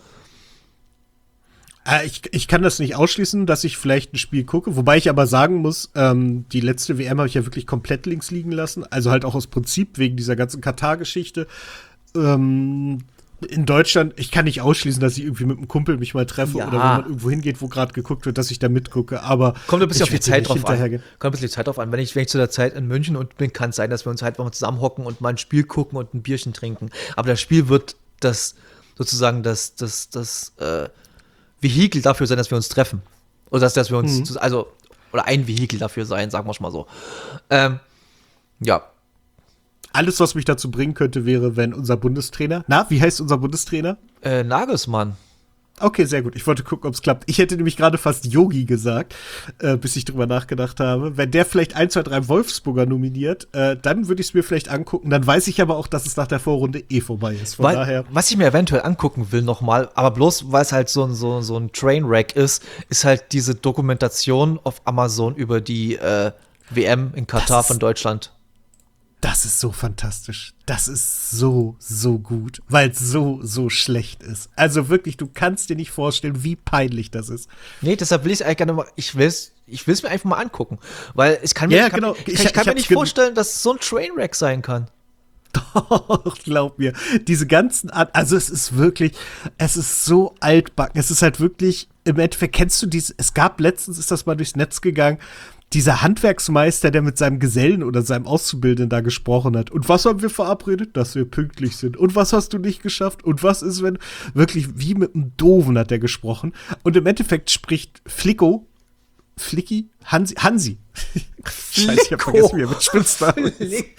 B: Äh, ich, ich kann das nicht ausschließen, dass ich vielleicht ein Spiel gucke. Wobei ich aber sagen muss, ähm, die letzte W M habe ich ja wirklich komplett links liegen lassen. Also halt auch aus Prinzip wegen dieser ganzen Katar-Geschichte. Ähm, in Deutschland, ich kann nicht ausschließen, dass ich irgendwie mit einem Kumpel mich mal treffe
A: ja.
B: oder wenn man irgendwo hingeht, wo gerade geguckt wird, dass ich da mitgucke. Aber
A: kommt ein bisschen auf die Zeit drauf an.
B: Kommt
A: ein bisschen die Zeit drauf an. Wenn ich, wenn ich zu der Zeit in München und bin, kann es sein, dass wir uns halt mal zusammenhocken und mal ein Spiel gucken und ein Bierchen trinken. Aber das Spiel wird das sozusagen das, das, das äh, Vehikel dafür sein, dass wir uns treffen. Oder dass, dass wir uns, mhm. also, oder ein Vehikel dafür sein, sagen wir es mal so. Ähm, ja.
B: Alles, was mich dazu bringen könnte, wäre, wenn unser Bundestrainer, na, wie heißt unser Bundestrainer?
A: Äh, Nagelsmann.
B: Okay, sehr gut. Ich wollte gucken, ob es klappt. Ich hätte nämlich gerade fast Yogi gesagt, äh, bis ich drüber nachgedacht habe. Wenn der vielleicht ein, zwei, drei Wolfsburger nominiert, äh, dann würde ich es mir vielleicht angucken. Dann weiß ich aber auch, dass es nach der Vorrunde eh vorbei ist. Von
A: weil,
B: daher.
A: Was ich mir eventuell angucken will nochmal, aber bloß, weil es halt so ein, so, so ein Trainwreck ist, ist halt diese Dokumentation auf Amazon über die äh, W M in Katar von Deutschland.
B: Das ist so fantastisch. Das ist so, so gut, weil es so, so schlecht ist. Also wirklich, du kannst dir nicht vorstellen, wie peinlich das ist.
A: Nee, deshalb will ich es eigentlich gerne mal, ich will es ich will's mir einfach mal angucken. Weil ich kann mir,
B: ja,
A: kann,
B: genau.
A: ich, ich, ich kann
B: ich
A: mir nicht vorstellen, dass es so ein Trainwreck sein kann.
B: Doch, glaub mir. Diese ganzen, Art, also es ist wirklich, es ist so altbacken. Es ist halt wirklich, im Endeffekt kennst du diese, es gab letztens, ist das mal durchs Netz gegangen, dieser Handwerksmeister, der mit seinem Gesellen oder seinem Auszubildenden da gesprochen hat. Und was haben wir verabredet? Dass wir pünktlich sind. Und was hast du nicht geschafft? Und was ist, wenn wirklich wie mit einem Doofen hat der gesprochen. Und im Endeffekt spricht Flicko, Flicki, Hansi, Hansi. Scheiße, ich hab vergessen, wie er mit Spitznamen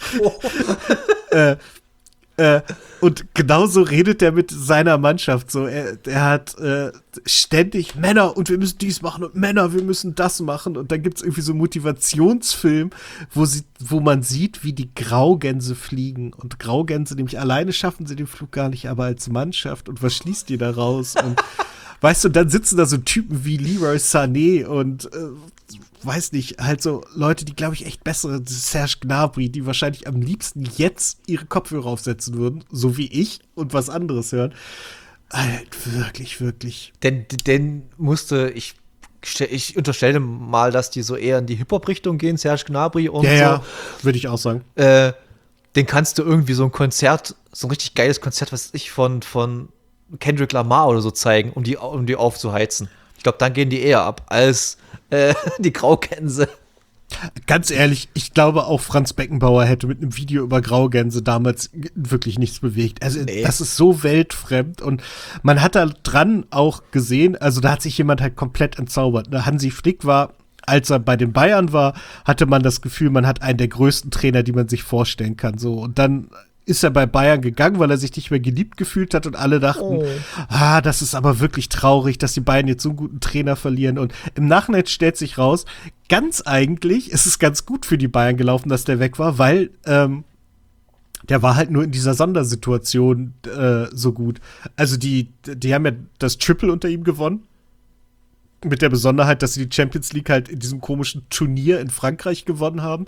B: äh, äh, und genauso redet er mit seiner Mannschaft. So, er, er hat äh, ständig Männer und wir müssen dies machen und Männer, wir müssen das machen. Und dann gibt es irgendwie so einen Motivationsfilm, wo, sie, wo man sieht, wie die Graugänse fliegen. Und Graugänse, nämlich alleine schaffen sie den Flug gar nicht, aber als Mannschaft. Und was schließt die da raus? Und weißt du, dann sitzen da so Typen wie Leroy Sané und äh, weiß nicht, halt so Leute, die, glaube ich, echt bessere, Serge Gnabry, die wahrscheinlich am liebsten jetzt ihre Kopfhörer aufsetzen würden, so wie ich, und was anderes hören. Halt, wirklich, wirklich.
A: Denn, denn musste, ich, ich unterstelle mal, dass die so eher in die Hip-Hop-Richtung gehen, Serge Gnabry und
B: ja,
A: so.
B: Ja, würde ich auch sagen.
A: Äh, den kannst du irgendwie so ein Konzert, so ein richtig geiles Konzert, was ich von, von Kendrick Lamar oder so zeigen, um die, um die aufzuheizen. Ich glaube, dann gehen die eher ab als äh, die Graugänse.
B: Ganz ehrlich, ich glaube auch Franz Beckenbauer hätte mit einem Video über Graugänse damals wirklich nichts bewegt. Also nee. Das ist so weltfremd und man hat da dran auch gesehen, also da hat sich jemand halt komplett entzaubert. Hansi Flick war, als er bei den Bayern war, hatte man das Gefühl, man hat einen der größten Trainer, die man sich vorstellen kann. So und dann ist er bei Bayern gegangen, weil er sich nicht mehr geliebt gefühlt hat und alle dachten, oh. ah, das ist aber wirklich traurig, dass die Bayern jetzt so einen guten Trainer verlieren. Und im Nachhinein stellt sich raus, ganz eigentlich ist es ganz gut für die Bayern gelaufen, dass der weg war, weil ähm, der war halt nur in dieser Sondersituation äh, so gut. Also die, die haben ja das Triple unter ihm gewonnen. Mit der Besonderheit, dass sie die Champions League halt in diesem komischen Turnier in Frankreich gewonnen haben,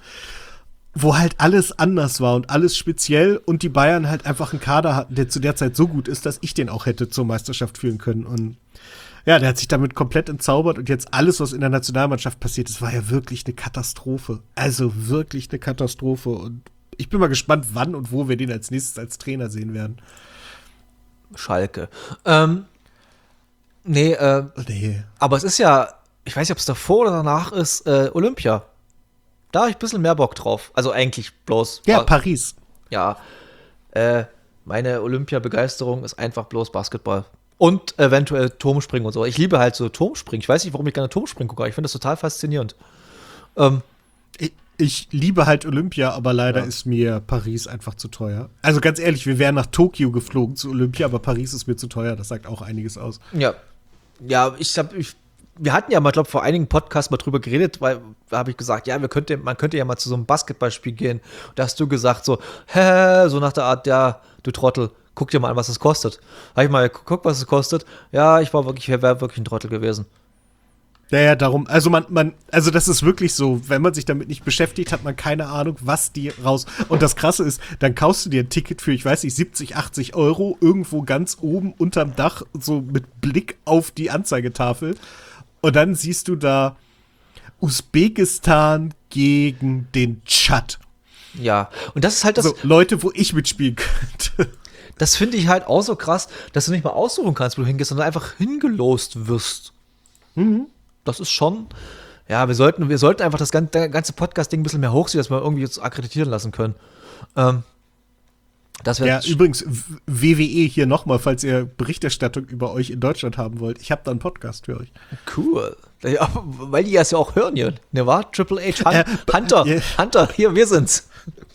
B: wo halt alles anders war und alles speziell und die Bayern halt einfach einen Kader hatten, der zu der Zeit so gut ist, dass ich den auch hätte zur Meisterschaft führen können. Und ja, der hat sich damit komplett entzaubert und jetzt alles, was in der Nationalmannschaft passiert ist, war ja wirklich eine Katastrophe. Also wirklich eine Katastrophe. Und ich bin mal gespannt, wann und wo wir den als nächstes als Trainer sehen werden.
A: Schalke. Ähm, nee, äh,
B: nee.
A: Aber es ist ja, ich weiß nicht, ob es davor oder danach ist, äh, Olympia. Da habe ich ein bisschen mehr Bock drauf. Also eigentlich bloß.
B: Ja, Paris.
A: Ja. Äh, meine Olympia-Begeisterung ist einfach bloß Basketball. Und eventuell Turmspringen und so. Ich liebe halt so Turmspringen. Ich weiß nicht, warum ich gerne Turmspringen gucke, aber ich finde das total faszinierend. Ähm,
B: ich, ich liebe halt Olympia, aber leider ja. ist mir Paris einfach zu teuer. Also ganz ehrlich, wir wären nach Tokio geflogen zu Olympia, aber Paris ist mir zu teuer. Das sagt auch einiges aus.
A: Ja. Ja, ich habe ich Wir hatten ja mal, glaube ich, vor einigen Podcasts mal drüber geredet, weil da habe ich gesagt, ja, wir könnte, man könnte ja mal zu so einem Basketballspiel gehen. Und da hast du gesagt, so, hä, so nach der Art, ja, du Trottel, guck dir mal an, was das kostet. Da habe ich mal geguckt, was es kostet. Ja, ich war wirklich, wäre wirklich ein Trottel gewesen.
B: Ja, ja, darum, also man, man, also das ist wirklich so, wenn man sich damit nicht beschäftigt, hat man keine Ahnung, was die raus. Und das Krasse ist, dann kaufst du dir ein Ticket für, ich weiß nicht, siebzig, achtzig Euro, irgendwo ganz oben unterm Dach, so mit Blick auf die Anzeigetafel. Und dann siehst du da Usbekistan gegen den Tschad.
A: Ja, und das ist halt das.
B: So, Leute, wo ich mitspielen könnte.
A: Das finde ich halt auch so krass, dass du nicht mal aussuchen kannst, wo du hingehst, sondern einfach hingelost wirst.
B: Mhm.
A: Das ist schon. Ja, wir sollten, wir sollten einfach das ganze, ganze Podcast-Ding ein bisschen mehr hochziehen, dass wir irgendwie jetzt akkreditieren lassen können. Ähm. Das
B: ja, übrigens, W W E hier nochmal, falls ihr Berichterstattung über euch in Deutschland haben wollt. Ich habe da einen Podcast für euch.
A: Cool. Ja, weil die das ja auch hören hier. Ne, war? Triple H, Hun-
B: äh,
A: Hunter, yeah. Hunter, hier, wir sind's.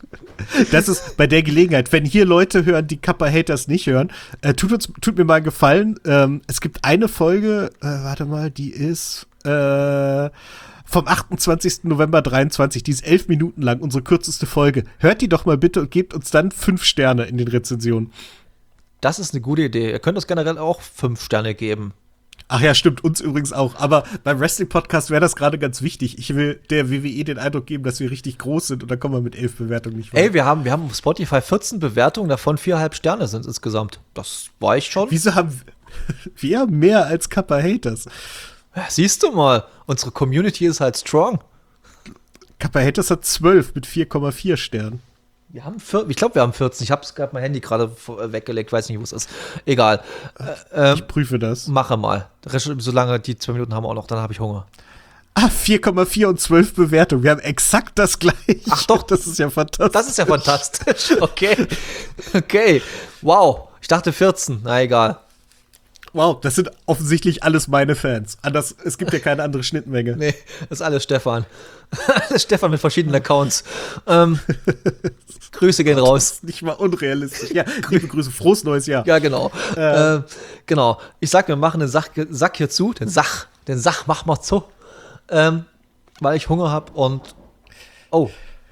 B: Das ist bei der Gelegenheit, wenn hier Leute hören, die Kappa-Haters nicht hören, äh, tut, uns, tut mir mal einen Gefallen. Ähm, es gibt eine Folge, äh, warte mal, die ist äh, vom achtundzwanzigsten November dreiundzwanzig, die ist elf Minuten lang, unsere kürzeste Folge. Hört die doch mal bitte und gebt uns dann fünf Sterne in den Rezensionen.
A: Das ist eine gute Idee. Ihr könnt uns generell auch fünf Sterne geben.
B: Ach ja, stimmt, uns übrigens auch. Aber beim Wrestling-Podcast wäre das gerade ganz wichtig. Ich will der W W E den Eindruck geben, dass wir richtig groß sind und dann kommen wir mit elf Bewertungen nicht weiter.
A: Ey, wir haben, wir haben auf Spotify vierzehn Bewertungen, davon viereinhalb Sterne sind insgesamt. Das war ich schon.
B: Wieso haben wir, wir haben mehr als Kappa-Haters?
A: Ja, siehst du mal, unsere Community ist halt strong.
B: Kappa-Haters hat zwölf mit vier Komma vier Sternen.
A: Wir haben vier, ich glaube, wir haben vierzehn. Ich habe gerade mein Handy gerade weggelegt, weiß nicht, wo es ist. Egal.
B: Äh, ich ähm, prüfe das.
A: Mache mal. Solange die zwei Minuten haben wir auch noch, dann habe ich Hunger.
B: Ah, vier Komma vier und zwölf Bewertungen. Wir haben exakt das gleiche.
A: Ach doch.
B: Das ist ja fantastisch.
A: Das ist ja fantastisch. Okay. Okay. Wow. Ich dachte vierzehn. Na, egal.
B: Wow, das sind offensichtlich alles meine Fans. Anders, es gibt ja keine andere Schnittmenge.
A: Nee, das ist alles Stefan. Alles Stefan mit verschiedenen Accounts. Ähm, Grüße gehen raus.
B: Das ist nicht mal unrealistisch. Ja, liebe Grüße, frohes neues Jahr.
A: Ja, genau. Äh. Äh, genau. Ich sag, wir machen den Sack, Sack hier zu. Den Sach. Den Sach machen wir zu. Ähm, weil ich Hunger habe und oh,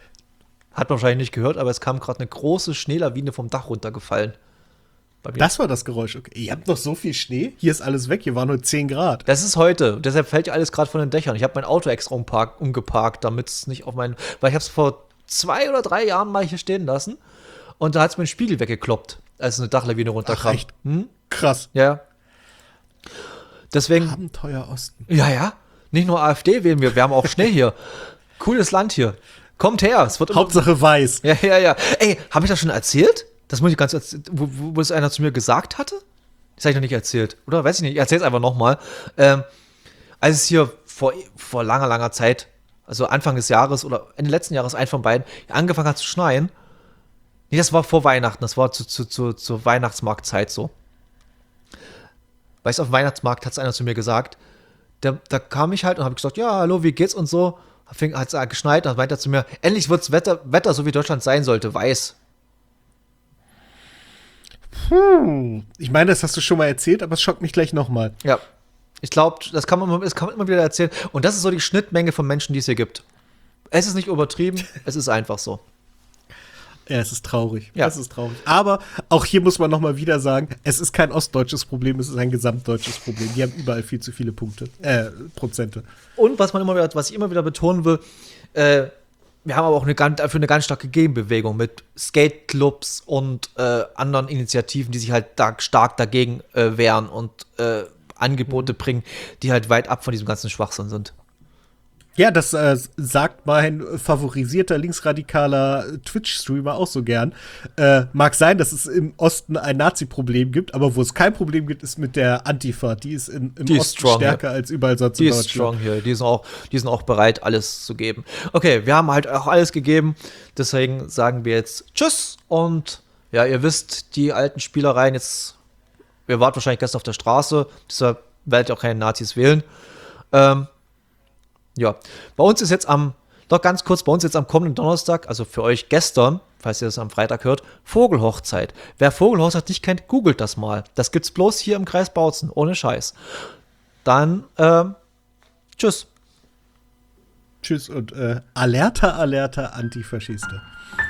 A: hat man wahrscheinlich nicht gehört, aber es kam gerade eine große Schneelawine vom Dach runtergefallen.
B: Das war das Geräusch. Okay. Ihr habt noch so viel Schnee? Hier ist alles weg. Hier waren nur zehn Grad.
A: Das ist heute. Deshalb fällt ja alles gerade von den Dächern. Ich habe mein Auto extra umpark, umgeparkt, damit es nicht auf meinen. Weil ich habe es vor zwei oder drei Jahren mal hier stehen lassen. Und da hat es meinen Spiegel weggekloppt, als eine Dachlawine runterkam.
B: Ach, echt? Hm? Krass.
A: Ja. Deswegen.
B: Abenteuer Osten.
A: Ja, ja. Nicht nur AfD wählen wir. Wir haben auch Schnee hier. Cooles Land hier. Kommt her. Es wird
B: Hauptsache weiß.
A: Ja, ja, ja. Ey, habe ich das schon erzählt? Das muss ich ganz, wo, wo, wo es einer zu mir gesagt hatte? Das habe ich noch nicht erzählt. Oder? Weiß ich nicht. Ich erzähl's einfach nochmal. Ähm, als es hier vor, vor langer, langer Zeit, also Anfang des Jahres oder Ende letzten Jahres, ein von beiden, angefangen hat zu schneien. Nee, das war vor Weihnachten, das war zu, zu, zu, zur Weihnachtsmarktzeit so. Weißt du, auf dem Weihnachtsmarkt hat es einer zu mir gesagt, da, da kam ich halt und habe gesagt, ja, hallo, wie geht's und so. Hat es geschneit, dann meinte er zu mir, endlich wird Wetter, Wetter, so wie Deutschland sein sollte, weiß.
B: Hm. Ich meine, das hast du schon mal erzählt, aber es schockt mich gleich nochmal.
A: Ja. Ich glaube, das kann man, das kann man immer wieder erzählen. Und das ist so die Schnittmenge von Menschen, die es hier gibt. Es ist nicht übertrieben, es ist einfach so.
B: Ja, es ist traurig.
A: Ja.
B: Es ist traurig. Aber auch hier muss man noch mal wieder sagen, es ist kein ostdeutsches Problem, es ist ein gesamtdeutsches Problem. Die haben überall viel zu viele Punkte, äh, Prozente.
A: Und was man immer wieder, was ich immer wieder betonen will, äh, wir haben aber auch eine ganz, dafür eine ganz starke Gegenbewegung mit Skateclubs und äh, anderen Initiativen, die sich halt da stark dagegen äh, wehren und äh, Angebote mhm. bringen, die halt weit ab von diesem ganzen Schwachsinn sind.
B: Ja, das äh, sagt mein favorisierter linksradikaler Twitch-Streamer auch so gern. Äh, mag sein, dass es im Osten ein Nazi-Problem gibt, aber wo es kein Problem gibt, ist mit der Antifa. Die ist in, im
A: die
B: Osten
A: ist strong,
B: stärker
A: ja.
B: als überall sonst
A: die
B: in
A: Deutschland. Die ist strong hier. Die sind, auch, die sind auch bereit, alles zu geben. Okay, wir haben halt auch alles gegeben. Deswegen sagen wir jetzt Tschüss. Und ja, ihr wisst, die alten Spielereien jetzt, ihr wart wahrscheinlich gestern auf der Straße, deshalb werdet ihr auch keine Nazis wählen. Ähm, Ja, bei uns ist jetzt am, doch ganz kurz, bei uns jetzt am kommenden Donnerstag, also für euch gestern, falls ihr das am Freitag hört, Vogelhochzeit. Wer Vogelhochzeit nicht kennt, googelt das mal. Das gibt's bloß hier im Kreis Bautzen, ohne Scheiß. Dann, ähm, tschüss.
B: Tschüss und äh, alerta, alerta, Antifaschiste.